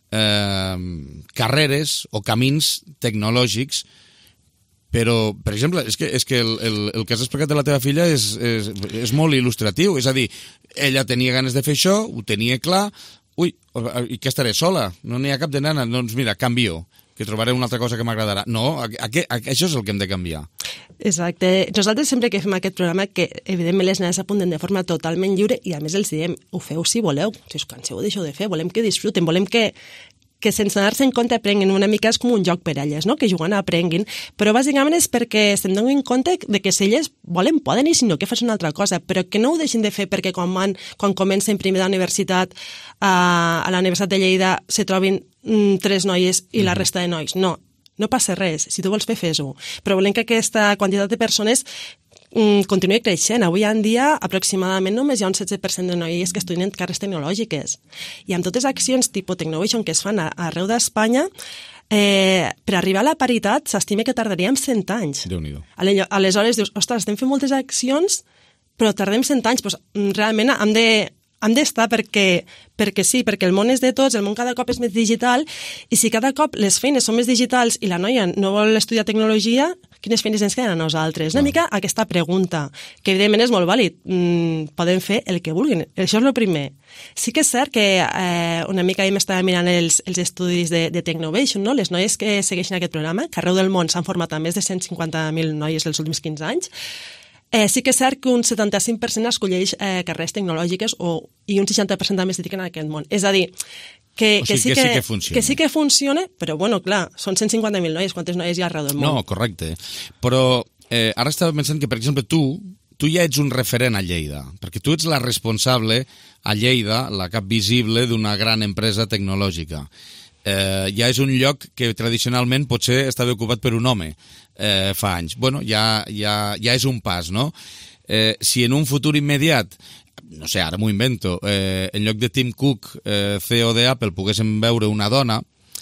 Speaker 1: carreres o camins tecnològics. Però, per exemple, és que el que has explicat de la teva filla és molt il·lustratiu. És a dir, ella tenia ganes de fer això, ho tenia clar, i que estaré sola, no n'hi ha cap de nana, doncs mira, canvio, que trobaré una altra cosa que m'agradarà. No, això és el que hem de canviar.
Speaker 21: Exacte. Nosaltres sempre que fem aquest programa, que evidentment les nenes apunten de forma totalment lliure i a més els diem, ho feu si voleu, si us canseu deixeu de fer, volem que disfruten, volem que sense donar-se en compte aprenguin. Una mica és com un joc per elles, no? Que jugant aprenguin, però bàsicament és perquè se'n donin compte de que si elles volen, poden, i si no, que facin una altra cosa, però que no ho deixin de fer perquè quan comencen primer de la universitat, a la Universitat de Lleida se trobin 3 noies i la resta de nois. No passa res, si tu vols fer, fes-ho. Però volem que aquesta quantitat de persones continuï creixent. Avui en dia, aproximadament només hi ha un 16% de noies que estudien carreres tecnològiques. I amb totes les accions tipus Technovation que es fan arreu d'Espanya, per arribar a la paritat s'estima que tardaríem 100 anys.
Speaker 1: Déu-n'hi-do.
Speaker 21: Aleshores dius, ostres, estem fent moltes accions, però tardem 100 anys. Pues, realment hem d'estar perquè sí, perquè el món és de tots, el món cada cop és més digital, i si cada cop les feines són més digitals i la noia no vol estudiar tecnologia, quines feines ens queden a nosaltres? Una mica aquesta pregunta, que evidentment és molt vàlid. Poden fer el que vulguin, això és el primer. Sí que és cert que una mica m'estava mirant els estudis de Technovation, no? Les noies que segueixen aquest programa, que arreu del món s'han format a més de 150.000 noies els últims 15 anys, sí que és cert que un 75% escolleix carreres tecnològiques i un 60% també es dediquen a aquest món. És a dir, que sí que funciona, però, bueno, clar, són 150.000 noies, quantes noies hi ha arreu del món?
Speaker 1: No, correcte. Però ara estava pensant que, per exemple, tu ja ets un referent a Lleida, perquè tu ets la responsable a Lleida, la cap visible d'una gran empresa tecnològica. Ja és un lloc que tradicionalment potser estava ocupat per un home fa anys. Bueno, ja és un pas, no? Si en un futur immediat, no sé, ara m'ho invento, en lloc de Tim Cook, CEO d'Apple, poguéssim veure una dona,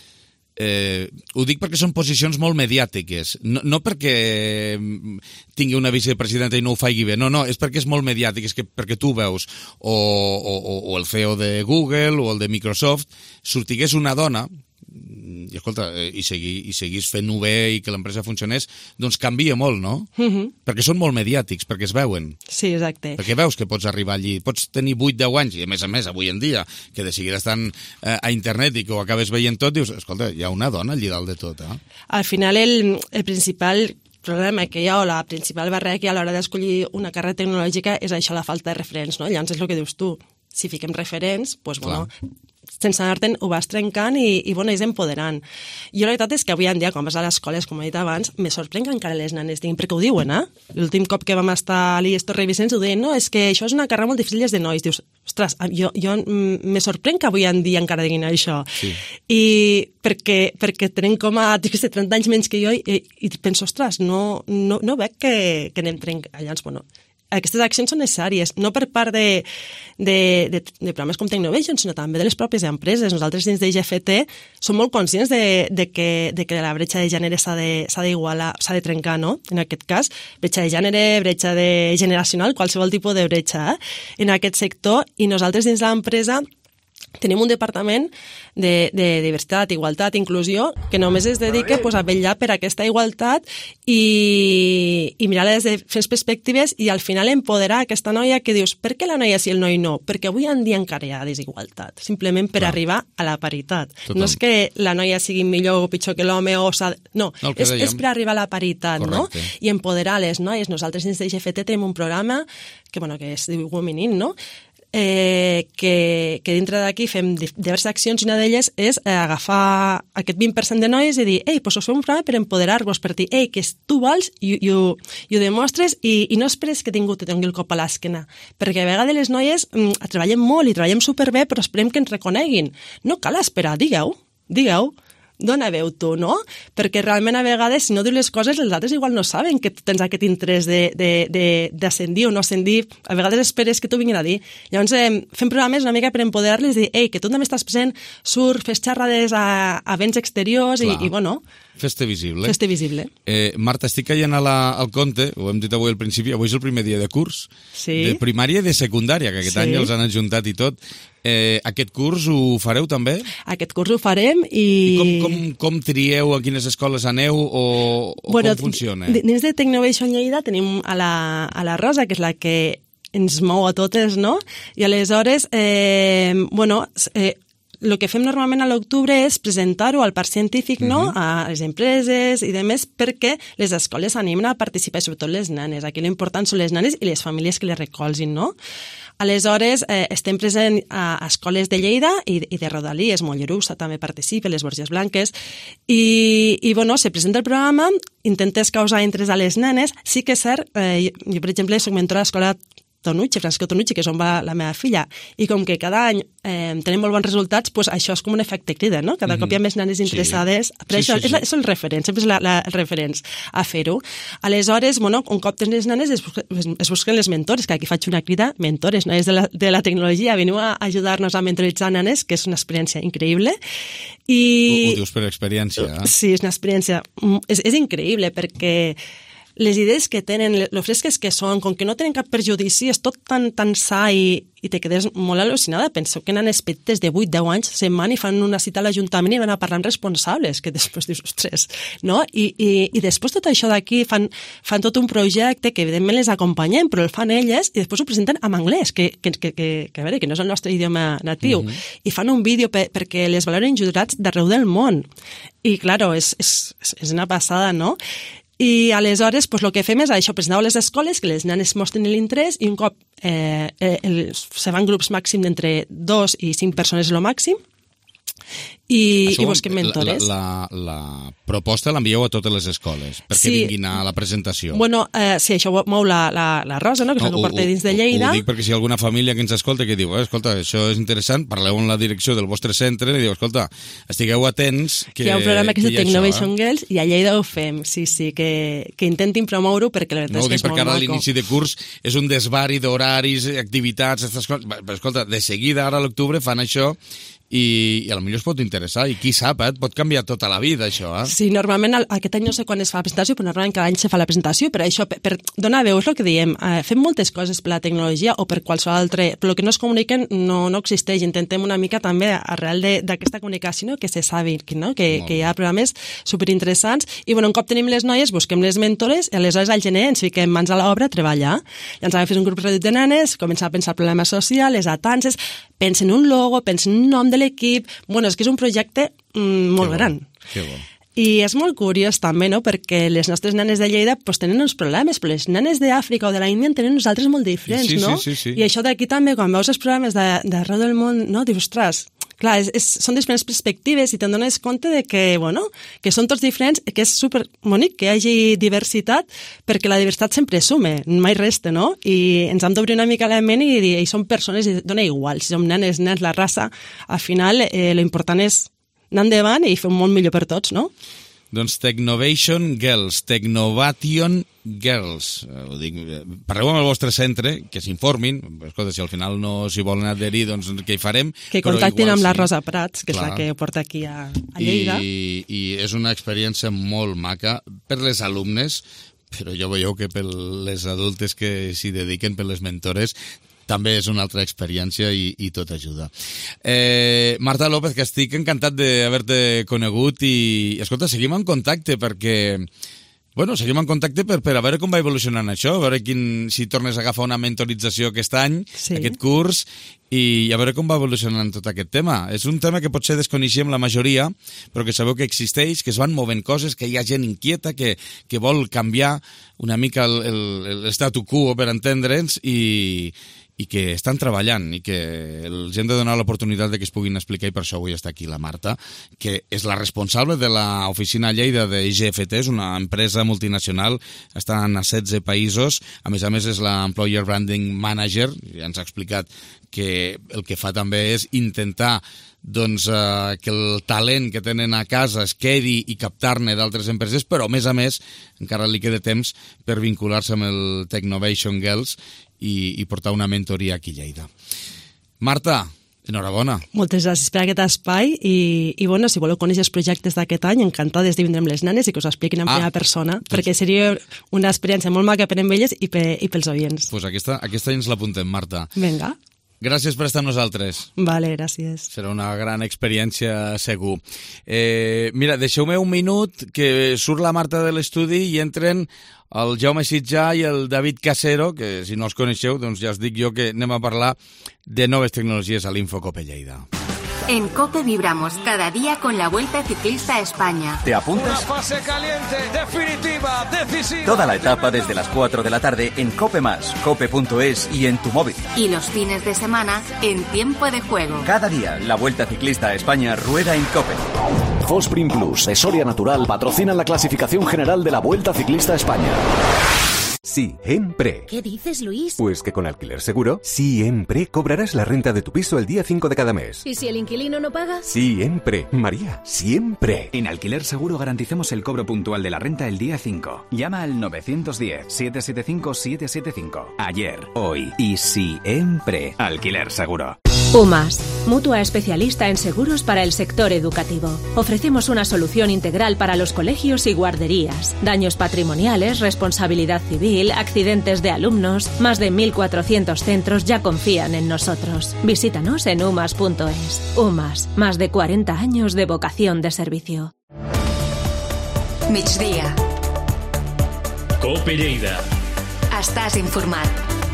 Speaker 1: ho dic perquè són posicions molt mediàtiques, no perquè tingui una vicepresidenta i no ho faci bé, no, és perquè és molt mediàtic, és perquè tu veus o el CEO de Google o el de Microsoft, sortigués una dona i escolta, i seguís fent-ho bé i que l'empresa funcionés, doncs canvia molt, no? Perquè són molt mediàtics, perquè es veuen.
Speaker 21: Sí, exacte.
Speaker 1: Perquè veus que pots arribar allí, pots tenir 8-10 anys, i a més, avui en dia, que de seguida estan a internet i que ho acabes veient tot, dius, escolta, hi ha una dona allí dalt de tot, eh?
Speaker 21: Al final, el principal problema que hi ha, o la principal barrera que hi ha a l'hora d'escollir una carrera tecnològica és això, la falta de referents, no? Llavors és el que dius tu. Si fiquem referents, doncs, bueno, sense anar-te'n ho vas trencant i és empoderant. Jo la veritat és que avui en dia, quan vas a les escoles, com he dit abans, me sorprèn que encara les nenes diguin, perquè ho diuen, L'últim cop que vam estar a l'IES Torre Vicenç ho deien, no, és que això és una carrera molt difícil de nois. Dius, ostres, jo me sorprèn que avui en dia encara diguin això. Sí. I perquè tenen com a 30 anys menys que jo i penso, ostres, no veig que anem trencant. Llavors, bueno, aquestes accions són necessàries, no per part de programes com Technovation, sinó també de les pròpies empreses. Nosaltres dins d'IGFT som molt conscients de que la bretxa de gènere s'ha d'igualar, s'ha de trencar, no? En aquest cas, bretxa de gènere, bretxa de generacional, qualsevol tipus de bretxa en aquest sector, i nosaltres dins l'empresa tenim un departament de diversitat, igualtat, inclusió, que només es dedica a vetllar per aquesta igualtat i mirar les diferents perspectives i al final empoderar aquesta noia que dius, per què la noia sí i el noi no? Perquè avui en dia encara hi ha desigualtat, simplement per arribar a la paritat. Total. No és que la noia sigui millor o pitjor que l'home, no, és per arribar a la paritat, no? I empoderar les noies. Nosaltres dins d'IGFT tenim un programa que es diu Women In, no? Que dintre d'aquí fem diverses accions i una d'elles és agafar aquest 20% de noies i dir, us fem un programa per empoderar-vos, per dir, que tu vols i ho demostres i no esperes que ningú te doni el cop a l'esquena, perquè a vegades les noies treballem molt i treballem superbé, però esperem que ens reconeguin. No cal esperar, digueu. dona veu tu, no? Perquè realment a vegades, si no dius les coses, els altres igual no saben que tu tens aquest interès d'ascendir o no ascendir. A vegades esperes que t'ho vinguin a dir. Llavors fem programes una mica per empoderar-les i dir, ei, que tu també estàs present, surt, fes xerrades a vents exteriors i bueno...
Speaker 1: Fes-te visible.
Speaker 21: Fes-te visible.
Speaker 1: Marta, estic caient al compte, ho hem dit avui al principi, avui és el primer dia de curs, de primària i de secundària, que aquest any els han ajuntat i tot. Aquest curs ho fareu també?
Speaker 21: Aquest curs ho farem i...
Speaker 1: Com trieu, a quines escoles aneu o com funciona?
Speaker 21: Dins de Technovation Lleida tenim a la Rosa, que és la que ens mou a totes, no? I aleshores, el que fem normalment a l'octubre és presentar-ho al parc científic, no?, a les empreses i demés, perquè les escoles s'animen a participar, sobretot les nenes. Aquí l'important són les nenes i les famílies que les recolzin, no? Aleshores, estem presents a escoles de Lleida i de Rodalies, Mollerussa també participa, les Borges Blanques, i bueno, se presenta el programa, intentes causar interès a les nenes. Sí que és cert, jo, per exemple, soc mentora a l'escola Tonucci, Francisco Tonucci, que és on va la meva filla, i com que cada any tenim molt bons resultats, pues això és com un efecte crida, no? Cada cop hi ha més nenes interessades, però això és el referent, sempre és el referent a fer-ho. Aleshores, bueno, un cop tens les nenes es busquen les mentores, que aquí faig una crida, mentores, no? És de la tecnologia, veniu a ajudar-nos a mentoritzar nenes, que és una experiència increïble.
Speaker 1: Ho dius per experiència, eh?
Speaker 21: Sí, és una experiència, és increïble, perquè les idees que tenen, lo fresques que són, com que no tenen cap perjudici, és tot tan sa i te quedes molt al·lucinada. Penseu que nanes petites de 8-10 anys se'n van i fan una cita a l'Ajuntament i van a parlar amb responsables, que després dius, ostres, no? I després tot això d'aquí fan tot un projecte que evidentment les acompanyem, però el fan elles i després ho presenten en anglès, que a veure, que no és el nostre idioma natiu, i fan un vídeo perquè les valoren jurats d'arreu del món. I, claro, és una passada, no? I aleshores el que fem és això, presentar a les escoles, que les nenes mostren l'interès i un cop se van grups màxim d'entre 2 i 5 persones el màxim i busquem mentores.
Speaker 1: La proposta l'envieu a totes les escoles perquè vinguin a la presentació.
Speaker 21: Bueno, sí, això mou la Rosa, no? Que és la que porta dins de Lleida.
Speaker 1: Ho dic perquè si hi ha alguna família que ens escolta que diu, escolta, això és interessant, parleu amb la direcció del vostre centre i diu, escolta, estigueu atents que
Speaker 21: hi ha un programa que és de Technovation Girls i a Lleida ho fem, sí, que intentin promoure-ho perquè la veritat és que és molt maco.
Speaker 1: Perquè ara l'inici de curs és un desvari d'horaris, activitats, aquestes coses. Però escolta, de seguida ara a l'octubre fan això i potser es pot interessar, i qui sap, pot canviar tota la vida, això.
Speaker 21: Sí, normalment, aquest any no sé quan es fa la presentació, però normalment cada any se fa la presentació, però això, per donar veu, és el que diem, fem moltes coses per la tecnologia o per qualsevol altre, però el que no es comuniquen no existeix, intentem una mica també, arrel d'aquesta comunicació, no? Que se sabi, no? Que hi ha programes superinteressants, i bueno, un cop tenim les noies, busquem les mentores, i aleshores al gener ens fiquem mans a l'obra a treballar. Llavors vam fer un grup reduït de nenes, començar a pensar el problema social, les atances, pensen un logo, pensen un nom de l'equip. Bueno, és que és un projecte molt gran.
Speaker 1: Que bo.
Speaker 21: I és molt curiós també, no?, perquè les nostres nenes de Lleida pues, tenen uns problemes, però les nenes d'Àfrica o de la Índia en tenen uns altres molt diferents, no?
Speaker 1: Sí.
Speaker 21: I això d'aquí també, quan veus els programes d'arreu del món, no?, dius, ostres, clar, són diferents perspectives i te'n dones compte de que, bueno, que són tots diferents, que és superbonic que hi hagi diversitat, perquè la diversitat sempre sume, mai resta, no? I ens hem d'obrir una mica la ment i dir, som persones i dona igual, si som nenes, nens, la raça, al final l'important és anar endavant i fer un món millor per tots, no?
Speaker 1: Doncs Technovation Girls, ho dic, parleu amb el vostre centre, que s'informin, escolta, si al final no s'hi volen adherir, doncs què hi farem?
Speaker 21: Que contactin amb la Rosa Prats, que és la que porta aquí a Lleida.
Speaker 1: I és una experiència molt maca per les alumnes, però ja veieu que per les adultes que s'hi dediquen, per les mentores, també és una altra experiència i tot ajuda. Marta López, que estic encantat d'haver-te conegut i, escolta, seguim en contacte perquè... Bueno, seguim en contacte per a veure com va evolucionant això, a veure si tornes a agafar una mentorització aquest any, aquest curs, i a veure com va evolucionant tot aquest tema. És un tema que potser desconeixem la majoria, però que sabeu que existeix, que es van movent coses, que hi ha gent inquieta, que vol canviar una mica l'statu quo per entendre'ns, i i que estan treballant i que els hem de donar l'oportunitat de que es puguin explicar, i per això avui està aquí la Marta, que és la responsable de l'oficina a Lleida de IGFT, és una empresa multinacional, estan a 16 països, a més és l'Employer Branding Manager, ja ens ha explicat que el que fa també és intentar que el talent que tenen a casa es quedi i captar-ne d'altres empreses, però a més encara li queda temps per vincular-se amb el Technovation Girls i portar una mentoria aquí a Lleida. Marta, enhorabona.
Speaker 21: Moltes gràcies per aquest espai i bueno, si voleu conèixer els projectes d'aquest any, encantades de vindre amb les nanes i que us expliquin en primera persona, perquè seria una experiència molt maca per amb elles i pels oients.
Speaker 1: Pues aquesta ens l'apuntem, Marta.
Speaker 21: Vinga.
Speaker 1: Gràcies per estar amb nosaltres.
Speaker 21: Vale, gràcies.
Speaker 1: Serà una gran experiència, segur. Mira, deixeu-me un minut que surt la Marta de l'estudi i entren el Jaume Sitjà i el David Casero, que si no els coneixeu, doncs ja us dic jo que anem a parlar de noves tecnologies a l'Infocope Lleida.
Speaker 20: En COPE vibramos cada día con la Vuelta Ciclista a España.
Speaker 4: ¿Te apuntas?
Speaker 22: Una fase caliente, definitiva, decisiva.
Speaker 4: Toda la etapa desde las 4 de la tarde en COPE+, cope.es y en tu móvil.
Speaker 20: Y los fines de semana en Tiempo de Juego.
Speaker 4: Cada día la Vuelta Ciclista a España rueda en COPE.
Speaker 23: Fosprin Plus de Soria Natural patrocina la clasificación general de la Vuelta Ciclista a España.
Speaker 24: Siempre.
Speaker 25: ¿Qué dices, Luis?
Speaker 24: Pues que con Alquiler Seguro, siempre cobrarás la renta de tu piso el día 5 de cada mes.
Speaker 25: ¿Y si el inquilino no paga?
Speaker 24: Siempre, María, siempre.
Speaker 4: En Alquiler Seguro garantizamos el cobro puntual de la renta el día 5. Llama al 910-775-775. Ayer, hoy y siempre. Alquiler Seguro.
Speaker 25: UMAS, mutua especialista en seguros para el sector educativo. Ofrecemos una solución integral para los colegios y guarderías. Daños patrimoniales, responsabilidad civil, accidentes de alumnos. Más de 1.400 centros ya confían en nosotros. Visítanos en umas.es. UMAS, más de 40 años de vocación de servicio.
Speaker 20: Migdia.
Speaker 13: COPE Lleida.
Speaker 20: Estàs informat.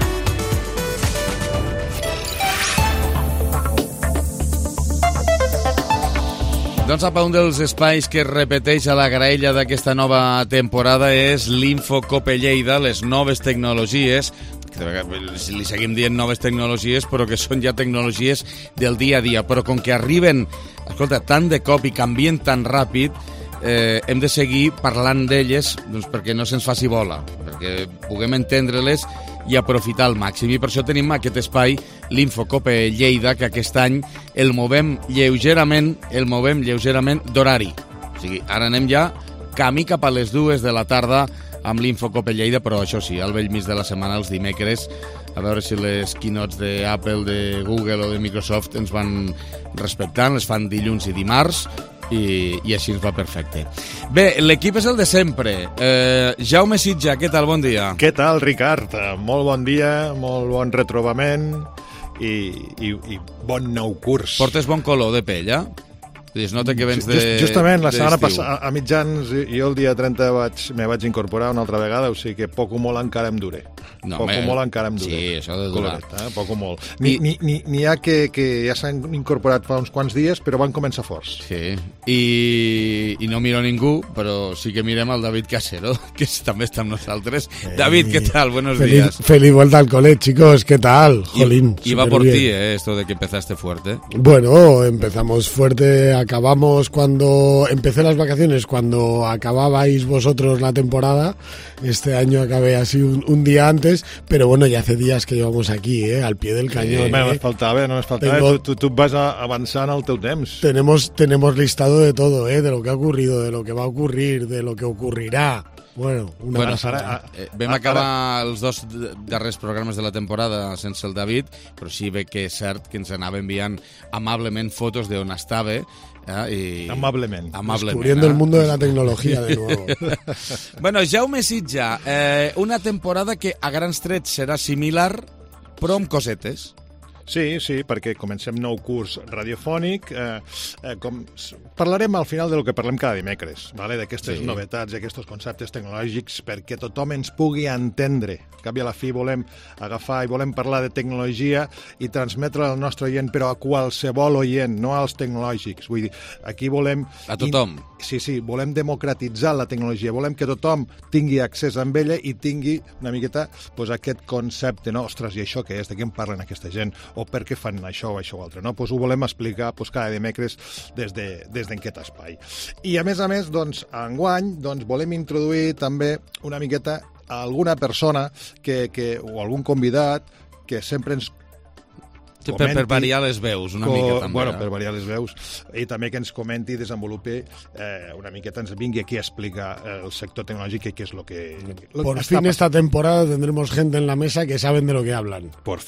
Speaker 1: Doncs apa, un dels espais que es repeteix a la graella d'aquesta nova temporada és l'Infocope Lleida, les noves tecnologies, que li seguim dient noves tecnologies, però que són ja tecnologies del dia a dia. Però com que arriben, escolta, tant de cop i canvien tan ràpid, hem de seguir parlant d'elles doncs, perquè no se'ns faci bola, perquè puguem entendre-les i aprofitar al màxim. I per això tenim aquest espai, l'Infocope Lleida, que aquest any el movem lleugerament d'horari. O sigui, ara anem ja camí cap a les 2 de la tarda amb l'Infocope Lleida, però això sí, al bell mig de la setmana, els dimecres, a veure si les keynotes d'Apple, de Google o de Microsoft ens van respectant, les fan dilluns i dimarts, i així ens va perfecte. Bé, l'equip és el de sempre. Jaume Sitjà, què tal? Bon dia.
Speaker 26: Què tal, Ricard? Molt bon dia, molt bon retrobament i bon nou curs.
Speaker 1: Portes bon color de pell, eh? Es nota que vens
Speaker 26: justament la setmana passada, a mitjans, jo el dia 30 me vaig incorporar una altra vegada, o sigui que poc o molt encara em duré.
Speaker 1: Sí, això de durar.
Speaker 26: Poc o molt. N'hi ha que ja s'han incorporat fa uns quants dies, però van començar forts.
Speaker 1: Sí, i no miro ningú, però sí que mirem al David Casero, que també està amb nosaltres. David, ¿qué tal? Buenos días.
Speaker 7: Feliz vuelta al cole, chicos, ¿qué tal? Jolín,
Speaker 1: iba por ti, esto de que empezaste fuerte.
Speaker 7: Bueno, empezamos fuerte. Acabamos cuando empecé las vacaciones, cuando acababais vosotros la temporada. Este año acabé así un día antes, pero bueno, ya hace días que llevamos aquí, al pie del cañón.
Speaker 26: No nos faltaba. Tu vas avançant al teu temps.
Speaker 7: Tenemos listado de todo, de lo que ha ocurrido, de lo que va a ocurrir, de lo que ocurrirá. Bueno,
Speaker 1: vam acabar els dos darrers programes de la temporada sense el David, però sí ve que és cert que ens anava enviant amablement fotos d'on estava.
Speaker 26: Amablement.
Speaker 7: Descubriendo el mundo de la tecnología de nuevo.
Speaker 1: Bueno, Jaume Sitjà, una temporada que a grans trets serà similar, però amb cosetes.
Speaker 26: Sí, perquè comencem nou curs radiofònic. Parlarem al final del que parlem cada dimecres, d'aquestes novetats i aquests conceptes tecnològics perquè tothom ens pugui entendre. Al cap i a la fi volem agafar i volem parlar de tecnologia i transmetre al nostre oient, però a qualsevol oient, no als tecnològics. Vull dir, aquí volem...
Speaker 1: A tothom.
Speaker 26: Sí, volem democratitzar la tecnologia, volem que tothom tingui accés amb ella i tingui una miqueta aquest concepte, no? Ostres, i això què és? De què en parlen aquesta gent? O per què fan això o això o altre, no? Ho volem explicar cada dimecres des d'aquest espai. I a més, enguany, volem introduir també una miqueta a alguna persona o algun convidat que sempre ens comenti...
Speaker 1: Per variar les veus, una mica també.
Speaker 26: Bueno, per variar les veus. I també que ens comenti i desenvolupi una miqueta, ens vingui aquí a explicar el sector tecnològic i què és lo que...
Speaker 5: Por fin esta temporada tendremos gente en la mesa que saben de lo que hablan.
Speaker 26: Por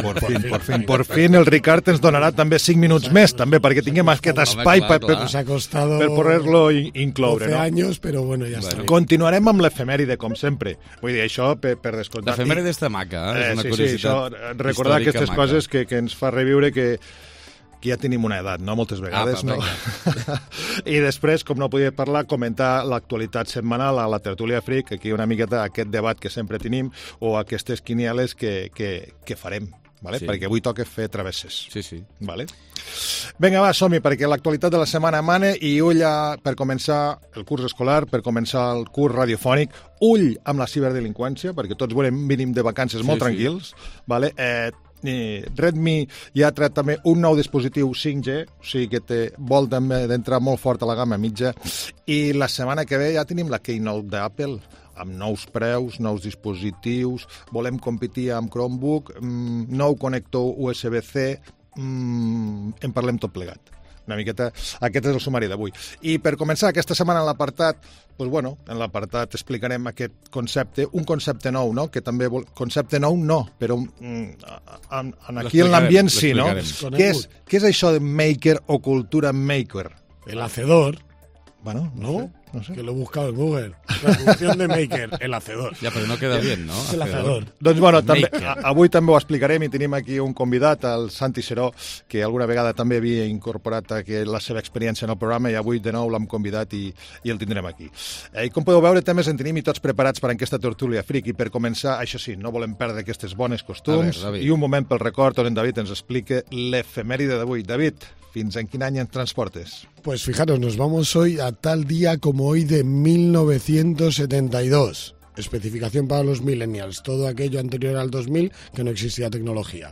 Speaker 26: fin el Ricard ens donarà també 5 minuts més, també, perquè tinguem aquest espai per poder-lo incloure.
Speaker 5: 12 años, però bueno, ja està.
Speaker 26: Continuarem amb l'efemèride, com sempre. Vull dir, això per descomptat.
Speaker 1: L'efemèride està maca, és una curiositat.
Speaker 26: Recordar aquestes coses que ens fa reviure que ja tenim una edat, no? Moltes vegades, no? I després, com no podia parlar, comentar l'actualitat setmanal a la Tertúlia Freak, aquí una miqueta aquest debat que sempre tenim, o aquestes quinieles que farem, vale? Perquè avui toca fer travesses.
Speaker 1: Sí.
Speaker 26: Vale? Vinga, va, som-hi, perquè l'actualitat de la setmana mana i ull per començar el curs escolar, per començar el curs radiofònic, ull amb la ciberdelinqüència, perquè tots venim de vacances molt tranquils, vale? Redmi ja ha tret també un nou dispositiu 5G, o sigui que vol també d'entrar molt fort a la gamma mitja, i la setmana que ve ja tenim la Keynote d'Apple, amb nous preus, nous dispositius, volem competir amb Chromebook, nou connector USB-C, en parlem tot plegat. Una miqueta, aquest és el sumari d'avui. I per començar aquesta setmana en l'apartat, en l'apartat explicarem aquest concepte, un concepte nou, no? Que també concepte nou no, però aquí en l'ambient sí, no? Què és això de maker o cultura maker?
Speaker 5: El hacedor.
Speaker 26: Bueno,
Speaker 5: no sé. Que lo he buscado en Google. La función de maker, el hacedor.
Speaker 1: Ja, però no queda bien, no?
Speaker 5: El hacedor.
Speaker 26: Doncs, també, avui també ho explicarem i tenim aquí un convidat, el Santi Seró, que alguna vegada també havia incorporat la seva experiència en el programa i avui de nou l'hem convidat i el tindrem aquí. I com podeu veure, temes en tenim i tots preparats per a aquesta tertúlia freak. I per començar, això sí, no volem perdre aquestes bones costums. I un moment pel record on en David ens explica l'efemèride d'avui. David, fins en quin any ens transportes?
Speaker 5: Pues fijaros, nos vamos hoy a tal día como hoy de 1972. Especificación para los millennials, todo aquello anterior al 2000 que no existía tecnología.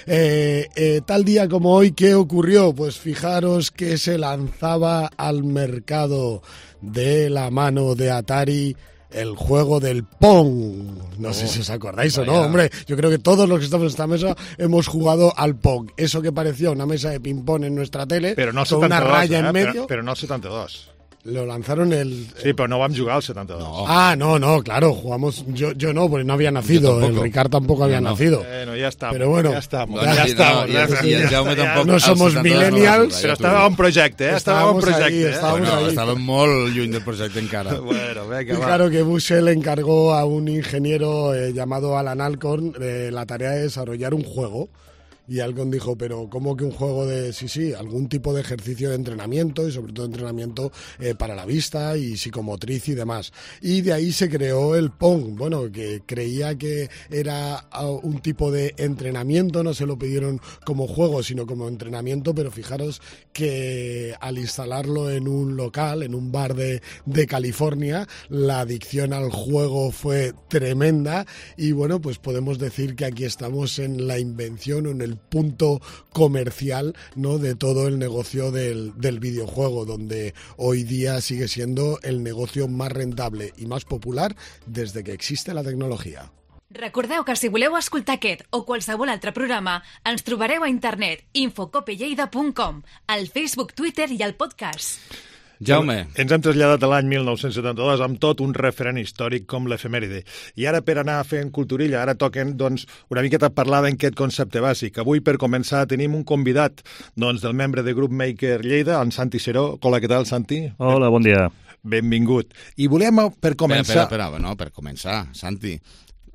Speaker 5: Tal día como hoy, ¿qué ocurrió? Pues fijaros que se lanzaba al mercado de la mano de Atari el juego del Pong. No sé si os acordáis o no, hombre. Yo creo que todos los que estamos en esta mesa hemos jugado al Pong. Eso que parecía una mesa de ping-pong en nuestra tele,
Speaker 26: pero no
Speaker 5: con una raya en medio.
Speaker 26: Pero no el 72.
Speaker 5: Lo lanzaron
Speaker 26: Sí, però no vam jugar al 72.
Speaker 5: No. No, claro, jugamos... Yo no, porque no había nacido. El Ricard tampoco había nacido.
Speaker 26: Bueno, ya estamos.
Speaker 5: Pero bueno,
Speaker 26: ya estamos.
Speaker 1: Y el Jaume tampoc.
Speaker 5: No somos millennials.
Speaker 26: Però estava un projecte,
Speaker 5: Estábamos ahí.
Speaker 1: Estàvem molt lluny del projecte encara.
Speaker 26: Bueno, venga, va.
Speaker 5: Claro que Bushell encargó a un ingeniero llamado Alan Alcorn la tarea de desarrollar un juego. Y Alcorn dijo, pero ¿cómo que un juego de...? Sí, algún tipo de ejercicio de entrenamiento y sobre todo entrenamiento para la vista y psicomotriz y demás. Y de ahí se creó el Pong, bueno, que creía que era un tipo de entrenamiento, no se lo pidieron como juego, sino como entrenamiento, pero fijaros que al instalarlo en un local, en un bar de California, la adicción al juego fue tremenda y bueno, pues podemos decir que aquí estamos en la invención o en el punto comercial, ¿no?, de todo el negocio del videojuego, donde hoy día sigue siendo el negocio más rentable y más popular desde que existe la tecnologia.
Speaker 6: Recordeu que si voleu escoltar aquest o qualsevol altre programa, ens trobareu a internet infocopelleida.com, al Facebook, Twitter i al podcast.
Speaker 1: Jaume.
Speaker 26: Ens hem traslladat a l'any 1972 amb tot un referent històric com l'efemèride. I ara, per anar fent culturilla, ara toquen una miqueta parlar d'aquest concepte bàsic. Avui, per començar, tenim un convidat del membre de Grup Maker Lleida, en Santi Seró. Hola, què tal, Santi?
Speaker 8: Hola, bon dia.
Speaker 26: Benvingut. I volem, per començar...
Speaker 1: Espera, no, per començar, Santi.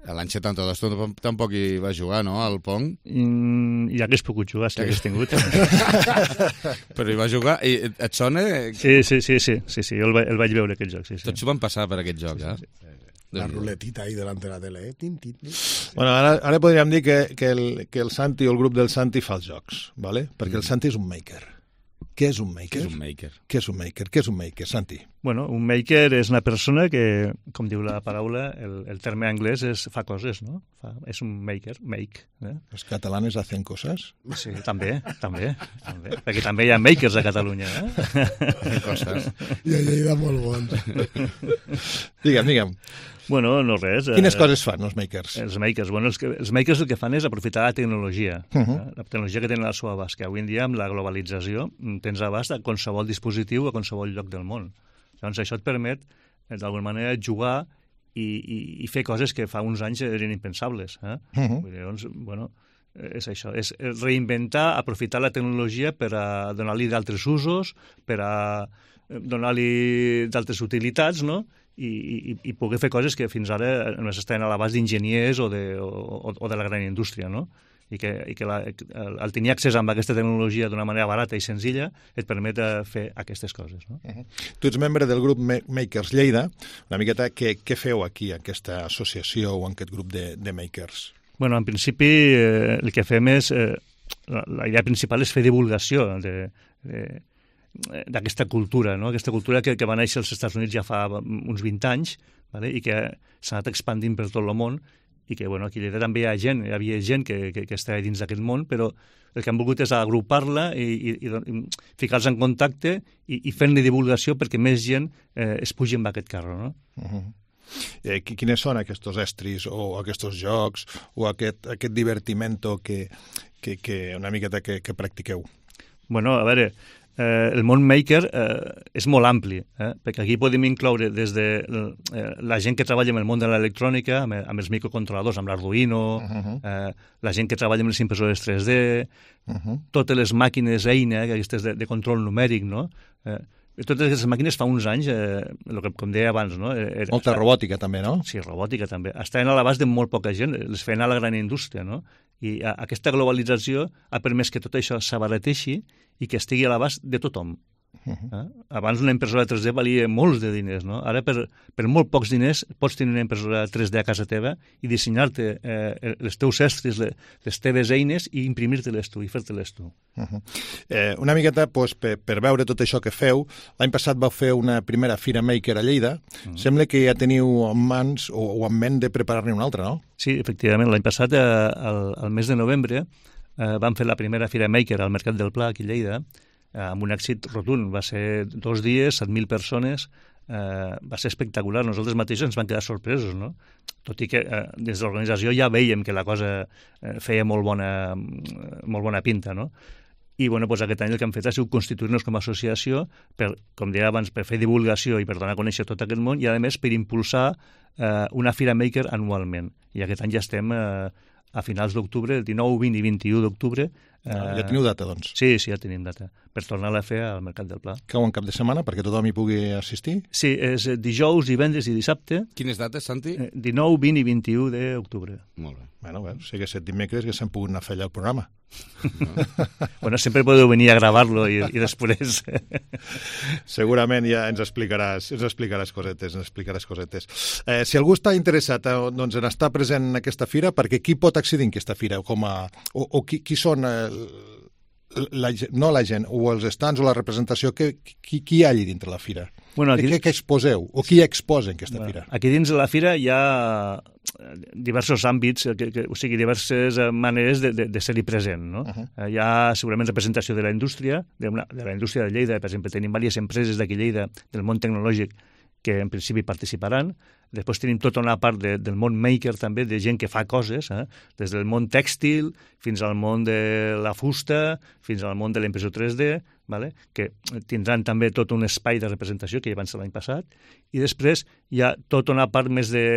Speaker 1: l'any 72 tampoc hi va jugar, no, al Pong?
Speaker 8: Ja hagués pogut jugar, si hagués tingut.
Speaker 1: Però hi va jugar, i et sona?
Speaker 8: Sí, jo el vaig veure aquest joc, sí.
Speaker 1: Tots van passar per aquest joc,
Speaker 5: La ruletita ahí delante de la tele,
Speaker 26: Bueno, ara podríem dir que el Santi o el grup del Santi fa els jocs, ¿vale? Perquè el Santi és un maker. Què és un maker? Què és un maker, Santi?
Speaker 8: Bueno, un maker és una persona que, com diu la paraula, el terme anglès fa coses, no? És un maker, make.
Speaker 26: Els catalanes hacen coses?
Speaker 8: Sí, també. Perquè també hi ha makers a Catalunya,
Speaker 1: Coses.
Speaker 5: I a Lleida molt bons.
Speaker 26: Digue'm.
Speaker 8: Bueno, no res.
Speaker 26: Quines coses fan els makers?
Speaker 8: Els makers el que fan és aprofitar la tecnologia. La tecnologia que tenen al seu abast, que avui en dia amb la globalització tens abast a qualsevol dispositiu a qualsevol lloc del món. Llavors això et permet, d'alguna manera, jugar i fer coses que fa uns anys eren impensables. Llavors, bueno, és això, és reinventar, aprofitar la tecnologia per a donar-li d'altres usos, per a donar-li d'altres utilitats, no?, i poder fer coses que fins ara només estaven a l'abast d'enginyers o de la gran indústria, no? I que el tenir accés a aquesta tecnologia d'una manera barata i senzilla et permet fer aquestes coses, no?
Speaker 26: Tu ets membre del grup Makers Lleida. Una miqueta, què feu aquí, en aquesta associació o en aquest grup de makers?
Speaker 8: Bueno, en principi el que fem és... La idea principal és fer divulgació d'aquesta cultura, no? Aquesta cultura que va néixer als Estats Units ja fa uns 20 anys, vale? I que s'ha anat expandint per tot el món, i que aquí a Lleida també hi havia gent que estava dins d'aquest món, però el que han volgut és agrupar-la i ficar-los en contacte i fer-li divulgació perquè més gent es pugi amb aquest carro, no?
Speaker 26: Quines són aquests estris o aquests jocs o aquest divertimento que una miqueta que practiqueu?
Speaker 8: Bueno, a veure, el món maker és molt ampli, perquè aquí podem incloure des de la gent que treballa en el món de l'electrònica, amb els microcontroladors, amb l'Arduino, la gent que treballa amb les impressores 3D, totes les màquines eina, aquestes de control numèric, no? Totes aquestes màquines fa uns anys, com deia abans, no?
Speaker 26: Molta robòtica també, no?
Speaker 8: Sí, robòtica també. Estaven a l'abast de molt poca gent, les feien a la gran indústria, no? I aquesta globalització ha permès que tot això s'abarateixi i que estigui a l'abast de tothom. Abans una impressora 3D valia molts de diners, no? Ara per molt pocs diners pots tenir una impressora 3D a casa teva i dissenyar-te els teus estris, les teves eines i imprimir-te-les tu i fer-te-les tu.
Speaker 26: Una miqueta, per veure tot això que feu, l'any passat vau fer una primera Fira Maker a Lleida. Sembla que ja teniu en mans o en ment de preparar-ne una altra, no?
Speaker 8: Sí, efectivament. L'any passat, al mes de novembre, vam fer la primera Fira Maker al Mercat del Pla, aquí a Lleida, amb un èxit rotund. Va ser 2 dies, 7.000 persones, va ser espectacular. Nosaltres mateixos ens vam quedar sorpresos, no? Tot i que des de l'organització ja veiem que la cosa feia molt bona pinta, no? I aquest any el que hem fet ha sigut constituir-nos com a associació per, com deia abans, per fer divulgació i per donar a conèixer tot aquest món i, a més, per impulsar una Fira Maker anualment. I aquest any ja estem a finals d'octubre, el 19, 20 i 21 d'octubre.
Speaker 26: Ja teniu data, doncs?
Speaker 8: Sí, ja tenim data, per tornar-la a fer al Mercat del Pla.
Speaker 26: Cau en cap de setmana perquè tothom hi pugui assistir?
Speaker 8: Sí, és dijous, divendres i dissabte.
Speaker 1: Quines dates, Santi?
Speaker 8: 19, 20 i 21 d'octubre.
Speaker 1: Molt bé.
Speaker 26: Bueno, o sigui que set dimecres que s'han pogut anar a fer allà el programa.
Speaker 8: Bueno, sempre podeu venir a gravar-lo i després...
Speaker 26: Segurament ja ens explicaràs cosetes. Si algú està interessat en estar present en aquesta fira, perquè qui pot accedir en aquesta fira? O qui són no la gent, o els stands o la representació, qui hi ha allà dintre la fira? Bueno, aquí... Què exposeu? O qui exposa en aquesta fira?
Speaker 8: Aquí dins de la fira hi ha diversos àmbits, o sigui, diverses maneres de ser-hi present, no? Hi ha segurament representació de la indústria, de la indústria de Lleida. Per exemple, tenim diverses empreses d'aquí a Lleida, del món tecnològic, que en principi participaran. Després tenim tota una part del món maker també, de gent que fa coses, des del món tèxtil fins al món de la fusta, fins al món de la impressió 3D, vale? Que tindran també tot un espai de representació que ja van ser l'any passat. I després hi ha tota una part més de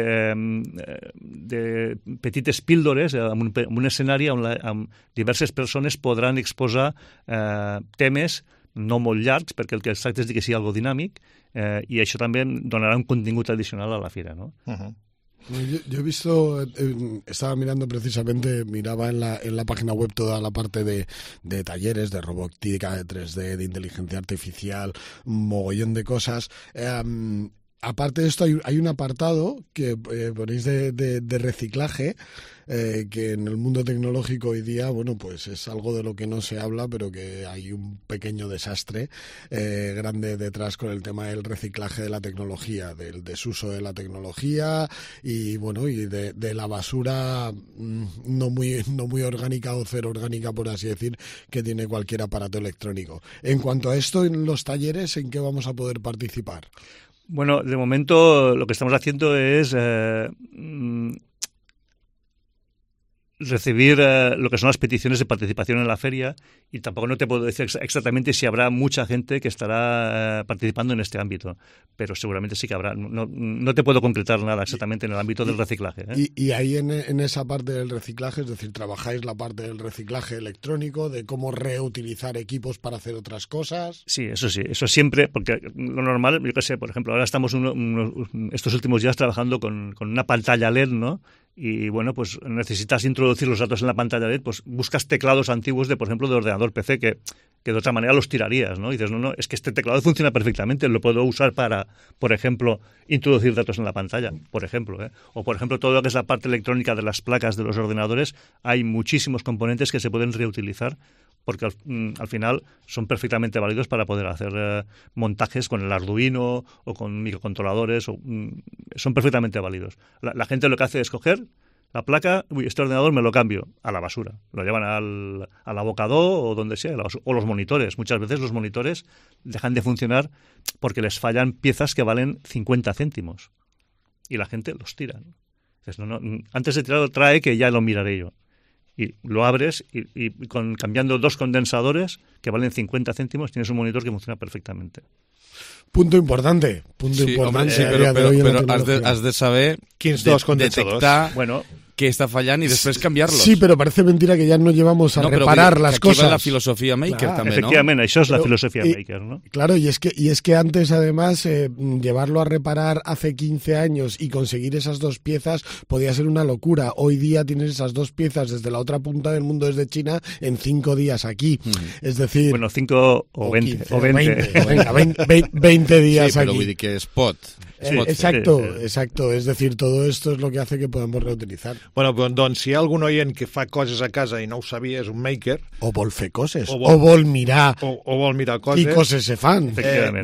Speaker 8: petites píldores, amb un escenari on diverses persones podran exposar temes no molt llargs, perquè el que es tracta és que sigui algo dinàmic, i això també donarà un contingut addicional a la fira, no?
Speaker 5: Yo he visto, estaba mirando precisamente, miraba en la página web toda la parte de talleres, de robótica, de 3D, de inteligencia artificial, un mogollón de cosas. Aparte de esto, hay un apartado que ponéis de reciclaje, que en el mundo tecnológico hoy día, bueno, pues es algo de lo que no se habla, pero que hay un pequeño desastre grande detrás con el tema del reciclaje de la tecnología, del desuso de la tecnología y, bueno, y de la basura no muy orgánica o cero orgánica, por así decir, que tiene cualquier aparato electrónico. En cuanto a esto, en los talleres, ¿en qué vamos a poder participar?
Speaker 8: Bueno, de momento lo que estamos haciendo es recibir lo que son las peticiones de participación en la feria, y tampoco no te puedo decir exactamente si habrá mucha gente que estará participando en este ámbito, pero seguramente sí que habrá. No te puedo concretar nada exactamente en el ámbito del reciclaje.
Speaker 5: Y ahí en esa parte del reciclaje, es decir, trabajáis la parte del reciclaje electrónico, de cómo reutilizar equipos para hacer otras cosas.
Speaker 8: Sí, eso siempre, porque lo normal, yo qué sé, por ejemplo, ahora estamos estos últimos días trabajando con una pantalla LED, ¿no? Y bueno, pues necesitas introducir los datos en la pantalla LED, pues buscas teclados antiguos por ejemplo, de ordenador PC que de otra manera los tirarías, ¿no? Y dices, no, es que este teclado funciona perfectamente, lo puedo usar para, por ejemplo, introducir datos en la pantalla, por ejemplo, ¿eh? O, por ejemplo, todo lo que es la parte electrónica de las placas de los ordenadores, hay muchísimos componentes que se pueden reutilizar porque al final son perfectamente válidos para poder hacer montajes con el Arduino o con microcontroladores, son perfectamente válidos. La gente lo que hace es coger la placa, este ordenador me lo cambio a la basura, lo llevan al abocador o donde sea, o los monitores. Muchas veces los monitores dejan de funcionar porque les fallan piezas que valen 50 céntimos y la gente los tira. Entonces, antes de tirarlo trae que ya lo miraré yo. Y lo abres y cambiando 2 condensadores que valen 50 céntimos tienes un monitor que funciona perfectamente.
Speaker 5: Punto importante.
Speaker 1: Hombre, però has de saber detectar què està fallant i després canviar-los.
Speaker 5: Sí, pero parece mentira que ya no llevamos a reparar las cosas.
Speaker 1: Aquí va la filosofía Maker también, ¿no?
Speaker 8: Efectivamente, eso es la filosofía Maker, ¿no?
Speaker 5: Claro, y es que antes, además, llevarlo a reparar hace 15 años y conseguir esas 2 piezas podía ser una locura. Hoy día tienes esas 2 piezas desde la otra punta del mundo, desde China, en 5 días aquí. Es decir...
Speaker 8: Bueno, 5 o 20.
Speaker 5: 15, o 20. 20 días
Speaker 1: sí, però
Speaker 5: aquí.
Speaker 1: Vull dir que es pot.
Speaker 5: Exacto. Es decir, todo esto es lo que hace que podamos reutilizar.
Speaker 26: Bueno, doncs si hi ha algun oient que fa coses a casa i no ho sabia, és un maker.
Speaker 5: O vol fer coses. O vol mirar.
Speaker 26: O vol mirar coses.
Speaker 5: I coses se fan.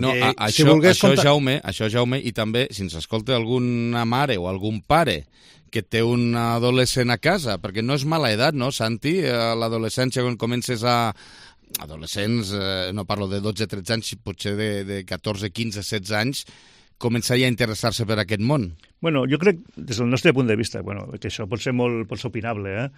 Speaker 1: Això, Jaume, i també, si ens escolta alguna mare o algun pare que té un adolescent a casa, perquè no és mala edat, no, Santi? A l'adolescència, quan comences a... Adolescents, no parlo de 12-13 anys, potser de 14, 15, 16 anys, començar ja a interessar-se per aquest món?
Speaker 8: Bueno, jo crec, des del nostre punt de vista, que això pot ser opinable,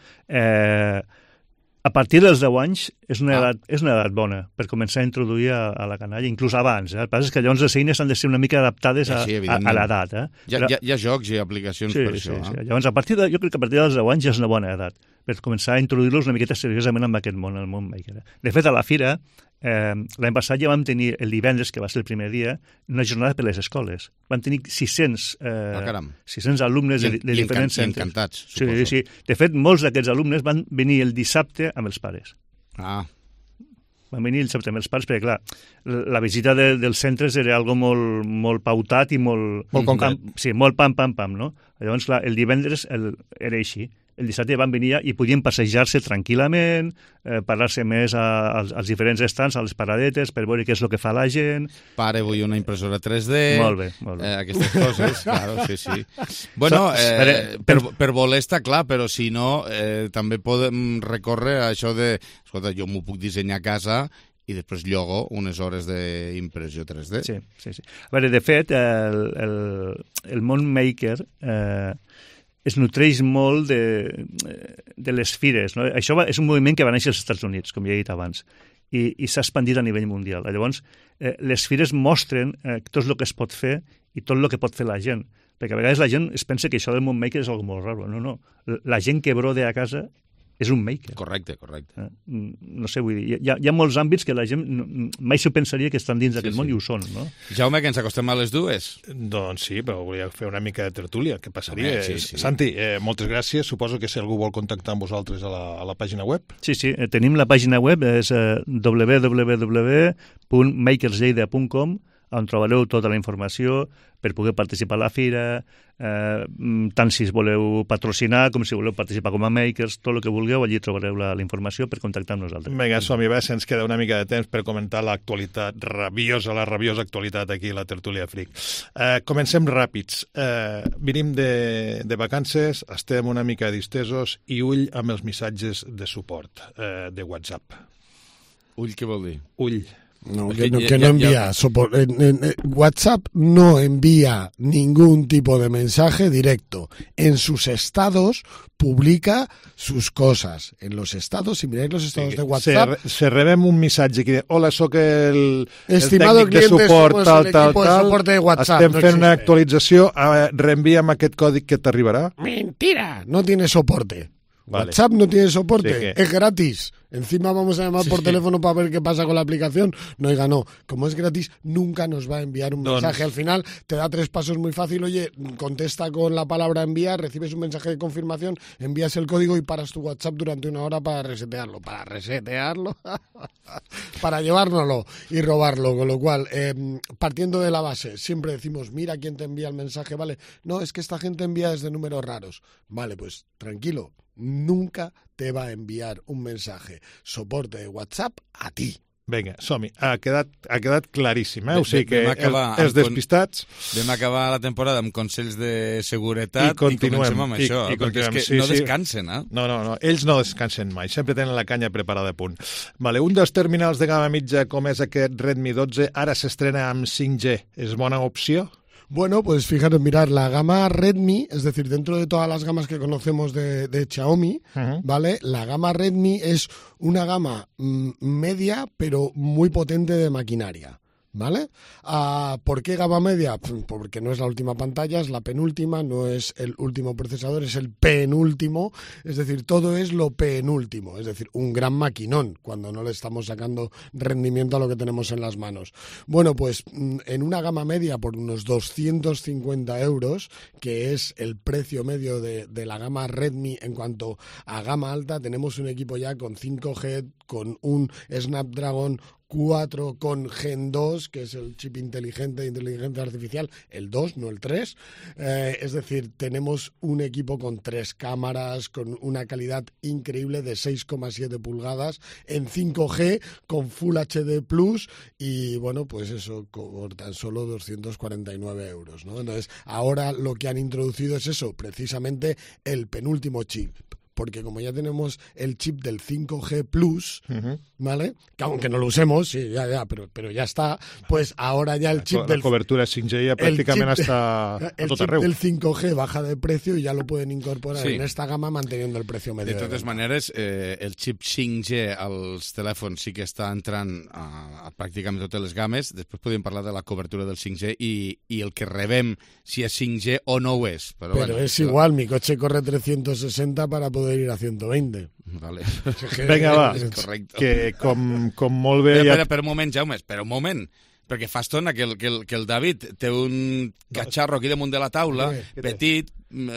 Speaker 8: a partir dels 10 anys és una edat bona per començar a introduir a la canalla, inclús abans. El que passa és que llavors les eines han de ser una mica adaptades a l'edat.
Speaker 1: Hi ha jocs i aplicacions per això.
Speaker 8: Sí. Llavors, jo crec que a partir dels 10 anys ja és una bona edat per començar a introduir-los una miqueta seriosament en aquest món, el món maker. De fet, a la fira, l'any passat ja vam tenir el divendres, que va ser el primer dia, una jornada per les escoles. Vam tenir 600 alumnes de diferents centres.
Speaker 1: Encantats, suposo.
Speaker 8: Sí. De fet, molts d'aquests alumnes van venir el dissabte amb els pares. Van venir el dissabte amb els pares perquè, clar, la visita dels centres era algo molt pautat i molt
Speaker 26: concret.
Speaker 8: Sí, molt pam, no? Llavors, clar, el divendres era així. El dissabte van venir i podien passejar-se tranquil·lament, parlar-se més als diferents estants, a les paradetes, per veure què és el que fa la gent.
Speaker 1: Pare, vull una impressora 3D.
Speaker 8: Molt bé.
Speaker 1: Aquestes coses, claro, sí. Bueno, per voler està clar, però si no, també podem recórrer a això de... Escolta, jo m'ho puc dissenyar a casa i després llogo unes hores d'impressió 3D.
Speaker 8: Sí. A veure, de fet, el món maker... es nutreix molt de les fires. No? Això és un moviment que va néixer als Estats Units, com ja he dit abans, i s'ha expandit a nivell mundial. Llavors, les fires mostren tot el que es pot fer i tot el que pot fer la gent. Perquè a vegades la gent es pensa que això del món maker és algo molt raro. No. La gent que brode a casa és un maker.
Speaker 1: Correcte.
Speaker 8: No sé, vull dir, hi ha molts àmbits que la gent mai s'ho pensaria que estan dins d'aquest món i ho són, no?
Speaker 1: Jaume, que ens acostem a les dues.
Speaker 26: Doncs sí, però volia fer una mica de tertúlia. Què passaria?
Speaker 1: Sí.
Speaker 26: Santi, moltes gràcies. Suposo que si algú vol contactar amb vosaltres a la pàgina web.
Speaker 8: Sí, tenim la pàgina web, és www.makerslleida.com, on trobareu tota la informació per poder participar a la fira, tant si voleu patrocinar com si voleu participar com a makers, tot el que vulgueu, allí trobareu la informació per contactar amb nosaltres.
Speaker 26: Vinga, som-hi, ens queda una mica de temps per comentar l'actualitat rabiosa, la rabiosa actualitat aquí a la Tertúlia Freak. Comencem ràpids. Venim de vacances, estem una mica distesos i ull amb els missatges de suport de WhatsApp.
Speaker 1: Ull, què vol dir?
Speaker 26: Ull.
Speaker 5: No, que no envía soporte. WhatsApp no envía ningún tipo de mensaje directo. En sus estados publica sus cosas. En los estados, si miráis los estados de WhatsApp...
Speaker 26: Se rebem un missatge que diu, hola, soc el
Speaker 5: estimado
Speaker 26: tècnic de suport,
Speaker 5: el equipo de soporte de WhatsApp.
Speaker 26: Estem fent una actualització, reenvia'm aquest còdic que t'arribarà.
Speaker 5: Mentira, no tiene soporte. Vale. WhatsApp no tiene soporte, es gratis. Encima vamos a llamar por teléfono para ver qué pasa con la aplicación. No, oiga, no. Como es gratis, nunca nos va a enviar un mensaje. Al final te da 3 pasos muy fácil. Oye, contesta con la palabra enviar, recibes un mensaje de confirmación, envías el código y paras tu WhatsApp durante 1 hora para resetearlo. Para llevárnoslo y robarlo. Con lo cual, partiendo de la base, siempre decimos, mira quién te envía el mensaje, ¿vale? No, es que esta gente envía desde números raros. Vale, pues tranquilo. Nunca te va a enviar un mensaje soporte de WhatsApp a ti.
Speaker 26: Vinga, som-hi. Ha quedat claríssim, O sigui que els despistats...
Speaker 1: Vam acabar la temporada amb consells de seguretat i comencem amb això, perquè és que no descansen,
Speaker 26: No, ells no descansen mai, sempre tenen la canya preparada a punt. Vale, un dels terminals de gamma mitja, com és aquest Redmi 12, ara s'estrena amb 5G. És bona opció?
Speaker 5: Bueno, pues fijaros, mirar, la gama Redmi, es decir, dentro de todas las gamas que conocemos de Xiaomi, ¿vale? La gama Redmi es una gama media, pero muy potente de maquinaria. ¿Vale? ¿Por qué gama media? Porque no es la última pantalla, es la penúltima, no es el último procesador, es el penúltimo, es decir, todo es lo penúltimo, es decir, un gran maquinón cuando no le estamos sacando rendimiento a lo que tenemos en las manos. Bueno, pues en una gama media por unos 250 euros, que es el precio medio de la gama Redmi en cuanto a gama alta, tenemos un equipo ya con 5G, con un Snapdragon 4 con Gen 2, que es el chip inteligente de inteligencia artificial, el 2, no el 3. Es decir, tenemos un equipo con 3 cámaras, con una calidad increíble de 6,7 pulgadas, en 5G, con Full HD Plus, y bueno, pues eso, por tan solo 249 euros, ¿no? Entonces, ahora lo que han introducido es eso, precisamente el penúltimo chip. Porque como ya tenemos el chip del 5G Plus, ¿vale? Que aunque no lo usemos, sí, pero ya está, pues ahora ya el chip
Speaker 26: la cobertura 5G ya prácticamente está a tot arreu.
Speaker 5: El chip del 5G baja de precio y ya lo pueden incorporar en esta gama manteniendo el precio medio.
Speaker 1: De totes maneres, el chip 5G als telèfons sí que està entrant a pràcticament totes les games. Després podem parlar de la cobertura del 5G i el que rebem, si és 5G o no ho és.
Speaker 5: Pero bueno, es igual, mi coche corre 360 para poder ir a 120.
Speaker 1: Vale.
Speaker 26: Vinga, va,
Speaker 1: correcte.
Speaker 26: Que com molt bé...
Speaker 1: Per un moment, Jaume, per un moment, perquè fa estona que el David té un cacharro aquí damunt de la taula, petit...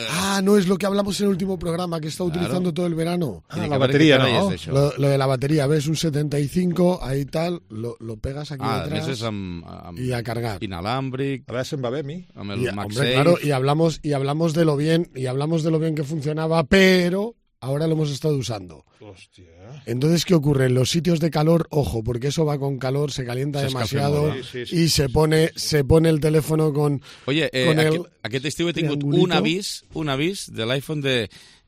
Speaker 5: no es lo que hablamos en el último programa, que está utilizando todo el verano.
Speaker 26: La batería, ¿no?
Speaker 5: Lo de la batería, ves un 75, ahí tal, lo pegas aquí detrás y a cargar.
Speaker 1: Inalàmbric.
Speaker 26: A veure si em va bé a mi.
Speaker 1: Amb el MagSafe.
Speaker 5: Claro, y hablamos de lo bien que funcionaba, pero ahora lo hemos estado usando.
Speaker 26: Hostia.
Speaker 5: Entonces, ¿qué ocurre? En los sitios de calor, ojo, porque eso va con calor, se calienta demasiado y se pone el teléfono con...
Speaker 1: Oye, aquest estiu he tingut un avís de l'iPhone de...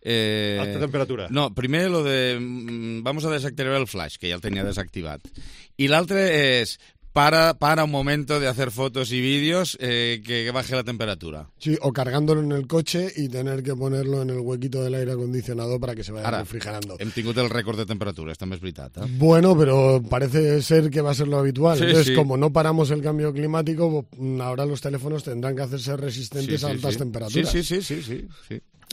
Speaker 26: alta temperatura.
Speaker 1: No, primer lo de... vamos a desactivar el flash, que ja el tenia desactivat. I l'altre és... Para un momento de hacer fotos y vídeos que baje la temperatura.
Speaker 5: Sí, o cargándolo en el coche y tener que ponerlo en el huequito del aire acondicionado para que se vaya refrigerando.
Speaker 1: Hem tingut el récord de temperatures, també és veritat.
Speaker 5: Bueno, pero parece ser que va a ser lo habitual.
Speaker 1: Sí,
Speaker 5: entonces, como no paramos el cambio climático, ahora los teléfonos tendrán que hacerse resistentes a altas temperaturas.
Speaker 1: Sí.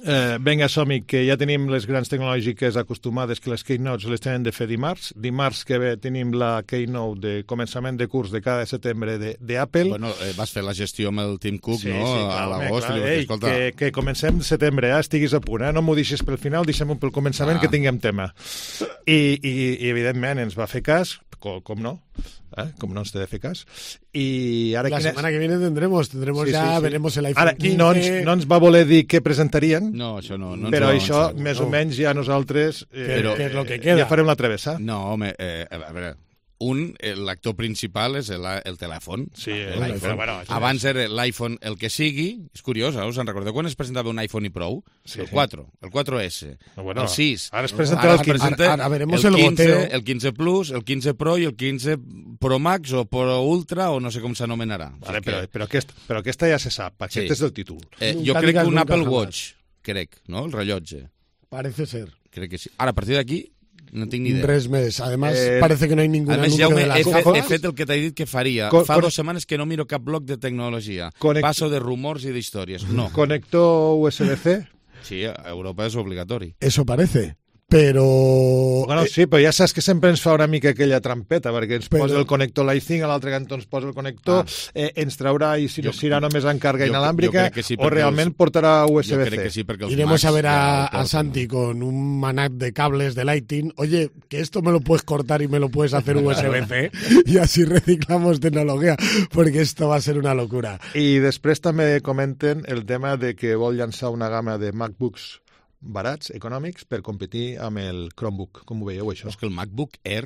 Speaker 26: Vinga, som-hi, que ja tenim les grans tecnològiques acostumades que les Keynotes les tenen de fer dimarts. Dimarts que ve tenim la Keynote de començament de curs de cada setembre d'Apple.
Speaker 1: Bueno, vas fer la gestió amb el Tim Cook,
Speaker 26: sí,
Speaker 1: no?
Speaker 26: Sí,
Speaker 1: a l'agost.
Speaker 26: Escolta... Que comencem de setembre, estiguis a punt, no m'ho deixis pel final, deixem-ho pel començament, que tinguem tema. I evidentment, ens va fer cas, com no? Com no ens té de fer cas. I ara
Speaker 5: la semana que viene tendremos sí, ya, sí. Veremos el iPhone 15.
Speaker 26: No ens va voler dir què presentarien,
Speaker 1: no, això no
Speaker 26: però això, més o menys, ja nosaltres
Speaker 5: que és lo que queda.
Speaker 26: Ja farem la travessa.
Speaker 1: No, home, a veure... l'actor principal és el telèfon.
Speaker 26: Sí,
Speaker 1: l'iPhone. Bueno, abans era l'iPhone el que sigui. És curiós, us en recordeu quan es presentava un iPhone i prou? Sí, el 4, el 4S, el 6.
Speaker 26: Ara es presenta el 15.
Speaker 5: Ara veremos el goteo.
Speaker 1: El 15 Plus, el 15 Pro i el 15 Pro Max o Pro Ultra o no sé com s'anomenarà.
Speaker 26: Vale, però aquesta ja se sap, aquest és el títol.
Speaker 1: Jo crec que un Apple Watch, no? El rellotge.
Speaker 5: Parece ser.
Speaker 1: Crec que sí. Ara, a partir d'aquí, no tinc ni idea.
Speaker 5: Res més. Además, parece que no hay ningún anuncio de las gafas.
Speaker 1: He fet el que t'he dit que faria. Fa 2 setmanes que no miro cap blog de tecnologia. Passo de rumors i d'històries. No.
Speaker 26: ¿Conector USB-C?
Speaker 1: Sí, a Europa és obligatori.
Speaker 5: Eso parece. Però...
Speaker 26: Bueno, sí, però ja saps que sempre ens fa una mica aquella trampeta, perquè ens posa el connector Lightning, a l'altre cantó ens posa el connector, ens traurà, i si no serà només en càrrega inalàmbrica, sí, o realment portarà USB-C.
Speaker 1: Jo crec que sí, perquè
Speaker 5: iremos a ver a Santi con un manat de cables de Lightning. Oye, que esto me lo puedes cortar y me lo puedes hacer USB-C, y así reciclamos tecnología, porque esto va a ser una locura.
Speaker 26: I després també comenten el tema de que vol llançar una gamma de MacBooks barats, econòmics, per competir amb el Chromebook. Com ho veieu, això?
Speaker 1: És que el MacBook Air...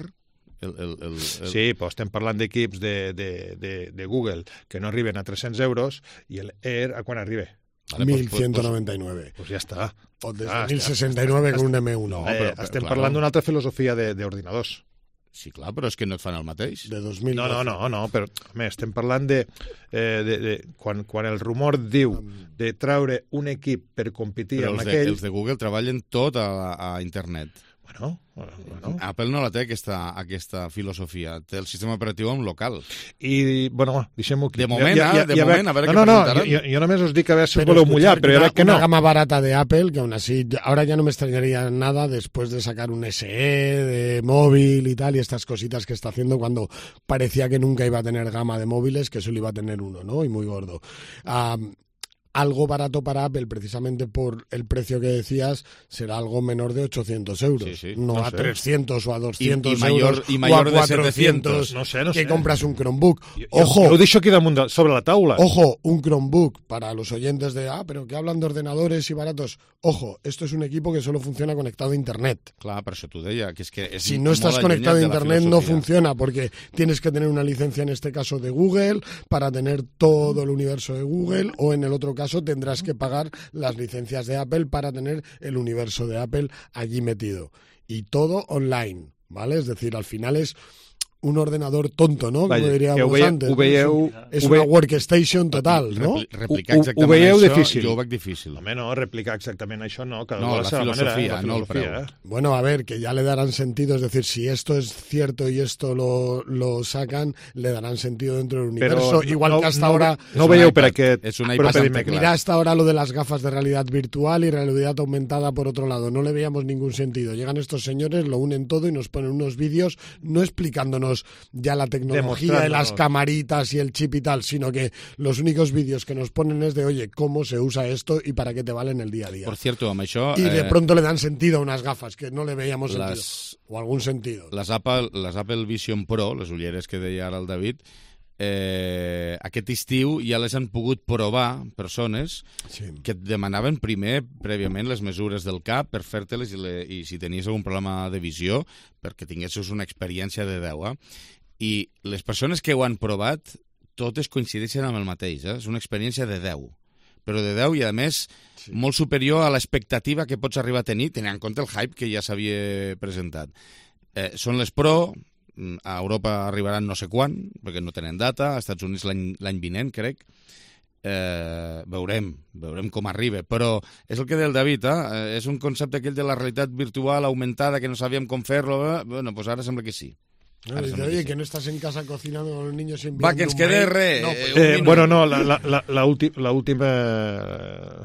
Speaker 26: Sí, però estem parlant d'equips de Google que no arriben a 300 euros i el Air a quan arriba?
Speaker 5: 1.199.
Speaker 26: Pues ja està.
Speaker 5: O des de 1.069 con un M1.
Speaker 26: No, però estem parlant d'una altra filosofia d'ordinadors.
Speaker 1: Sí, clar, però és que no et fan el mateix.
Speaker 5: De 2012.
Speaker 26: No, però estem parlant de quan el rumor diu de treure un equip per competir amb aquell...
Speaker 1: Els de Google treballen tot a internet.
Speaker 26: Bueno.
Speaker 1: Apple no la té, aquesta filosofia. Té el sistema operatiu en local.
Speaker 26: I, bueno, deixem-ho aquí.
Speaker 1: De moment, a veure què
Speaker 26: presentaran. Jo només us dic a veure si us voleu mullar, però jo crec que no.
Speaker 5: Una gama barata de Apple, que aún así, ahora ya no me extrañaría nada después de sacar un SE de móvil y tal, y estas cositas que está haciendo cuando parecía que nunca iba a tener gama de móviles, que solo iba a tener uno, ¿no? Y muy gordo. Algo barato para Apple, precisamente por el precio que decías, será algo menor de 800 euros. Sí. No a 300 o a 200 euros
Speaker 1: y mayor
Speaker 5: o a
Speaker 1: de 700.
Speaker 26: No sé.
Speaker 5: Que compras un Chromebook.
Speaker 26: Ojo, ho deixo aquí damunt sobre la taula.
Speaker 5: Ojo, un Chromebook para los oyentes de, pero que hablan de ordenadores y baratos. Ojo, esto es un equipo que solo funciona conectado a Internet.
Speaker 1: Clar, per això t'ho deia, que és que és
Speaker 5: si no estás conectado a Internet no funciona, porque tienes que tener una licencia, en este caso de Google, para tener todo el universo de Google, o en el otro caso tendrás que pagar las licencias de Apple para tener el universo de Apple allí metido. Y todo online, ¿vale? Es decir, al final es un ordenador tonto, ¿no? Como diríamos antes. És una workstation total, no?
Speaker 1: Replicar exactament això,
Speaker 26: difícil.
Speaker 1: Jo ho veig difícil.
Speaker 26: Home, no, replicar exactament això no.
Speaker 1: No, la filosofía, no el preu.
Speaker 5: Bueno, a ver, que ya le darán sentido, es decir, si esto es cierto y esto lo sacan, le darán sentido dentro del universo.
Speaker 26: Pero
Speaker 5: igual que hasta ahora...
Speaker 26: No veieu per aquest...
Speaker 1: És un iPad.
Speaker 5: Mira hasta ahora lo de las gafas de realidad virtual y realidad aumentada por otro lado. No le veíamos ningún sentido. Llegan estos señores, lo unen todo y nos ponen unos vídeos no explicándonos ya la tecnología de las camaritas y el chip y tal, sino que los únicos vídeos que nos ponen es de, oye, cómo se usa esto y para qué te vale en el día a día.
Speaker 1: Por cierto, amb això...
Speaker 5: Y de pronto le dan sentido a unas gafas que no le veíamos sentido, o algún sentido.
Speaker 1: Les Apple Vision Pro, les ulleres que deia ara el David, aquest estiu ja les han pogut provar persones que et demanaven prèviament les mesures del cap per fer-te-les i si tenies algun problema de visió perquè tinguessis una experiència de 10. I les persones que ho han provat totes coincideixen amb el mateix. És una experiència de 10. Però de 10 i, a més, molt superior a l'expectativa que pots arribar a tenir, tenint en compte el hype que ja s'havia presentat. Són les Pro, a Europa arribaran no sé quan, perquè no tenen data, als Estats Units l'any vinent, crec. Veurem com arriba, però és el que deia el David, és un concepte aquell de la realitat virtual augmentada que no sabíem com fer-lo, bueno, pues ara sembla que sí.
Speaker 5: No, dice, oye, que no estás en casa cocinando con los niños sin
Speaker 1: va, que ens quede res.
Speaker 26: Bueno, no, la última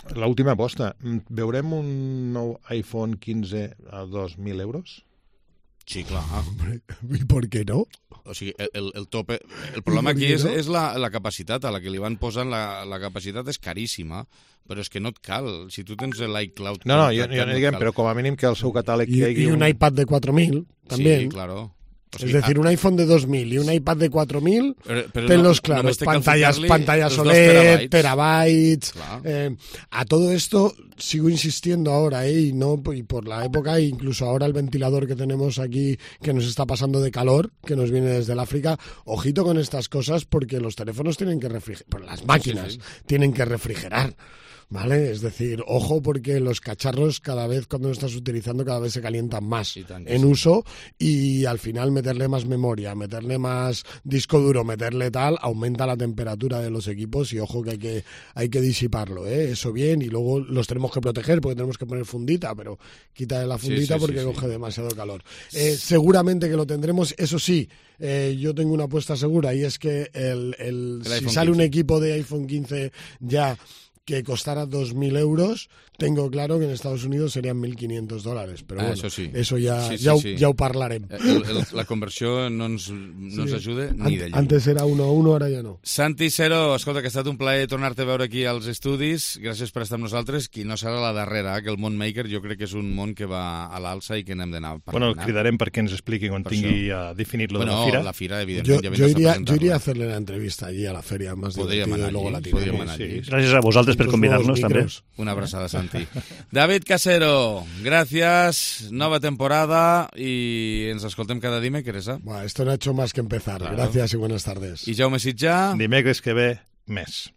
Speaker 26: L'última aposta. Veurem un nou iPhone 15 a 2.000 euros?
Speaker 1: Sí, clar.
Speaker 5: I per què no?
Speaker 1: O sigui, el tope... El problema aquí és la capacitat, a la que li van posant la capacitat és caríssima, però és que no et cal. Si tu tens l'iCloud...
Speaker 26: No, jo no diguem, però com a mínim que el seu catàleg...
Speaker 5: I un iPad de 4.000, també.
Speaker 1: Sí, claro. O
Speaker 5: sigui, es decir, un iPhone de 2.000 y un iPad de 4.000, tenlos claros, pantallas OLED, terabytes. A todo esto sigo insistiendo ahora, y por la época, e incluso ahora el ventilador que tenemos aquí, que nos está pasando de calor, que nos viene desde el África, ojito con estas cosas, porque los teléfonos tienen que refrigerar, las máquinas tienen que refrigerar. ¿Vale? Es decir, ojo, porque los cacharros cada vez, cuando lo estás utilizando, cada vez se calientan más en uso, y al final meterle más memoria, meterle más disco duro, meterle tal, aumenta la temperatura de los equipos, y ojo que hay que disiparlo, ¿eh? Eso bien, y luego los tenemos que proteger porque tenemos que poner fundita, pero quítale la fundita porque coge demasiado calor. Seguramente que lo tendremos, eso sí, yo tengo una apuesta segura, y es que si sale un equipo de iPhone 15 ya que costara 2.000 euros, tengo claro que en Estados Unidos serían $1.500, però bueno, eso ja ho parlarem.
Speaker 1: La conversió no ens ajuda ni de lluny.
Speaker 5: Antes era 1 a 1, ara ja no.
Speaker 1: Santi Cero, escolta, que ha estat un plaer tornar-te a veure aquí als estudis. Gràcies per estar amb nosaltres, qui no serà la darrera, que el món maker jo crec que és un món que va a l'alça i que n'hem d'anar parlant.
Speaker 26: Bueno, el cridarem perquè ens expliqui quan tingui definit-lo de la fira.
Speaker 1: La fira, evidentment,
Speaker 5: yo iría a hacerle la entrevista allí a la feria, más divertido, y luego la tiramos.
Speaker 8: Gràcies a vosaltres per convidar-nos també.
Speaker 1: Una abraçada, Santi. David Casero, gràcies, nova temporada i ens escoltem cada dimecres.
Speaker 5: Esto no ha hecho más que empezar. Claro. Gracias y buenas tardes.
Speaker 1: I Jaume Sitjà?
Speaker 26: Dimecres que ve, més.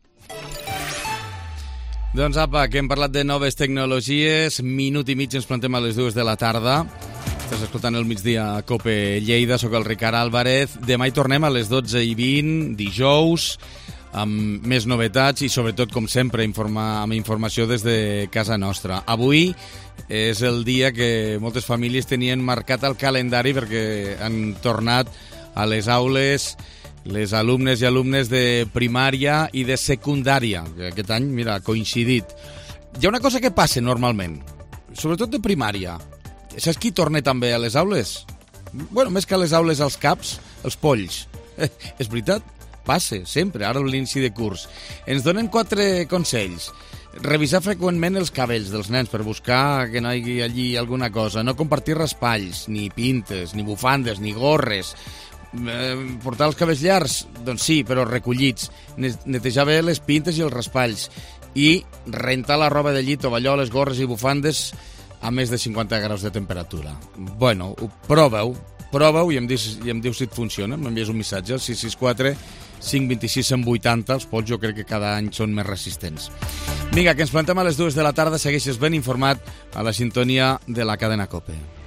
Speaker 1: Doncs apa, que hem parlat de noves tecnologies, minut i mig ens plantem a les 2 de la tarda. Estàs escoltant el migdia a COPE Lleida, soc el Ricard Álvarez. Demà hi tornem a les 12:20, dijous, amb més novetats i sobretot, com sempre, amb informació des de casa nostra. Avui és el dia que moltes famílies tenien marcat al calendari perquè han tornat a les aules les alumnes i alumnes de primària i de secundària. Aquest any, mira, ha coincidit. Hi ha una cosa que passa normalment, sobretot de primària. Saps qui torna també a les aules? Bueno, més que a les aules, als CAPs, els polls. És veritat? Passa, sempre, ara a l'inici de curs. Ens donen 4 consells. Revisar freqüentment els cabells dels nens per buscar que no hi hagi allí alguna cosa. No compartir raspalls, ni pintes, ni bufandes, ni gorres. Portar els cabells llargs? Doncs sí, però recollits. Netejar bé les pintes i els raspalls. I rentar la roba de llit, tovalloles, gorres i bufandes a més de 50 graus de temperatura. Bueno, proveu i em diu si et funciona. M'envies un missatge al 664 526 180. Els pols jo crec que cada any són més resistents. Vinga, que ens plantem a les 2 de la tarda. Segueixes ben informat a la sintonia de la cadena COPE.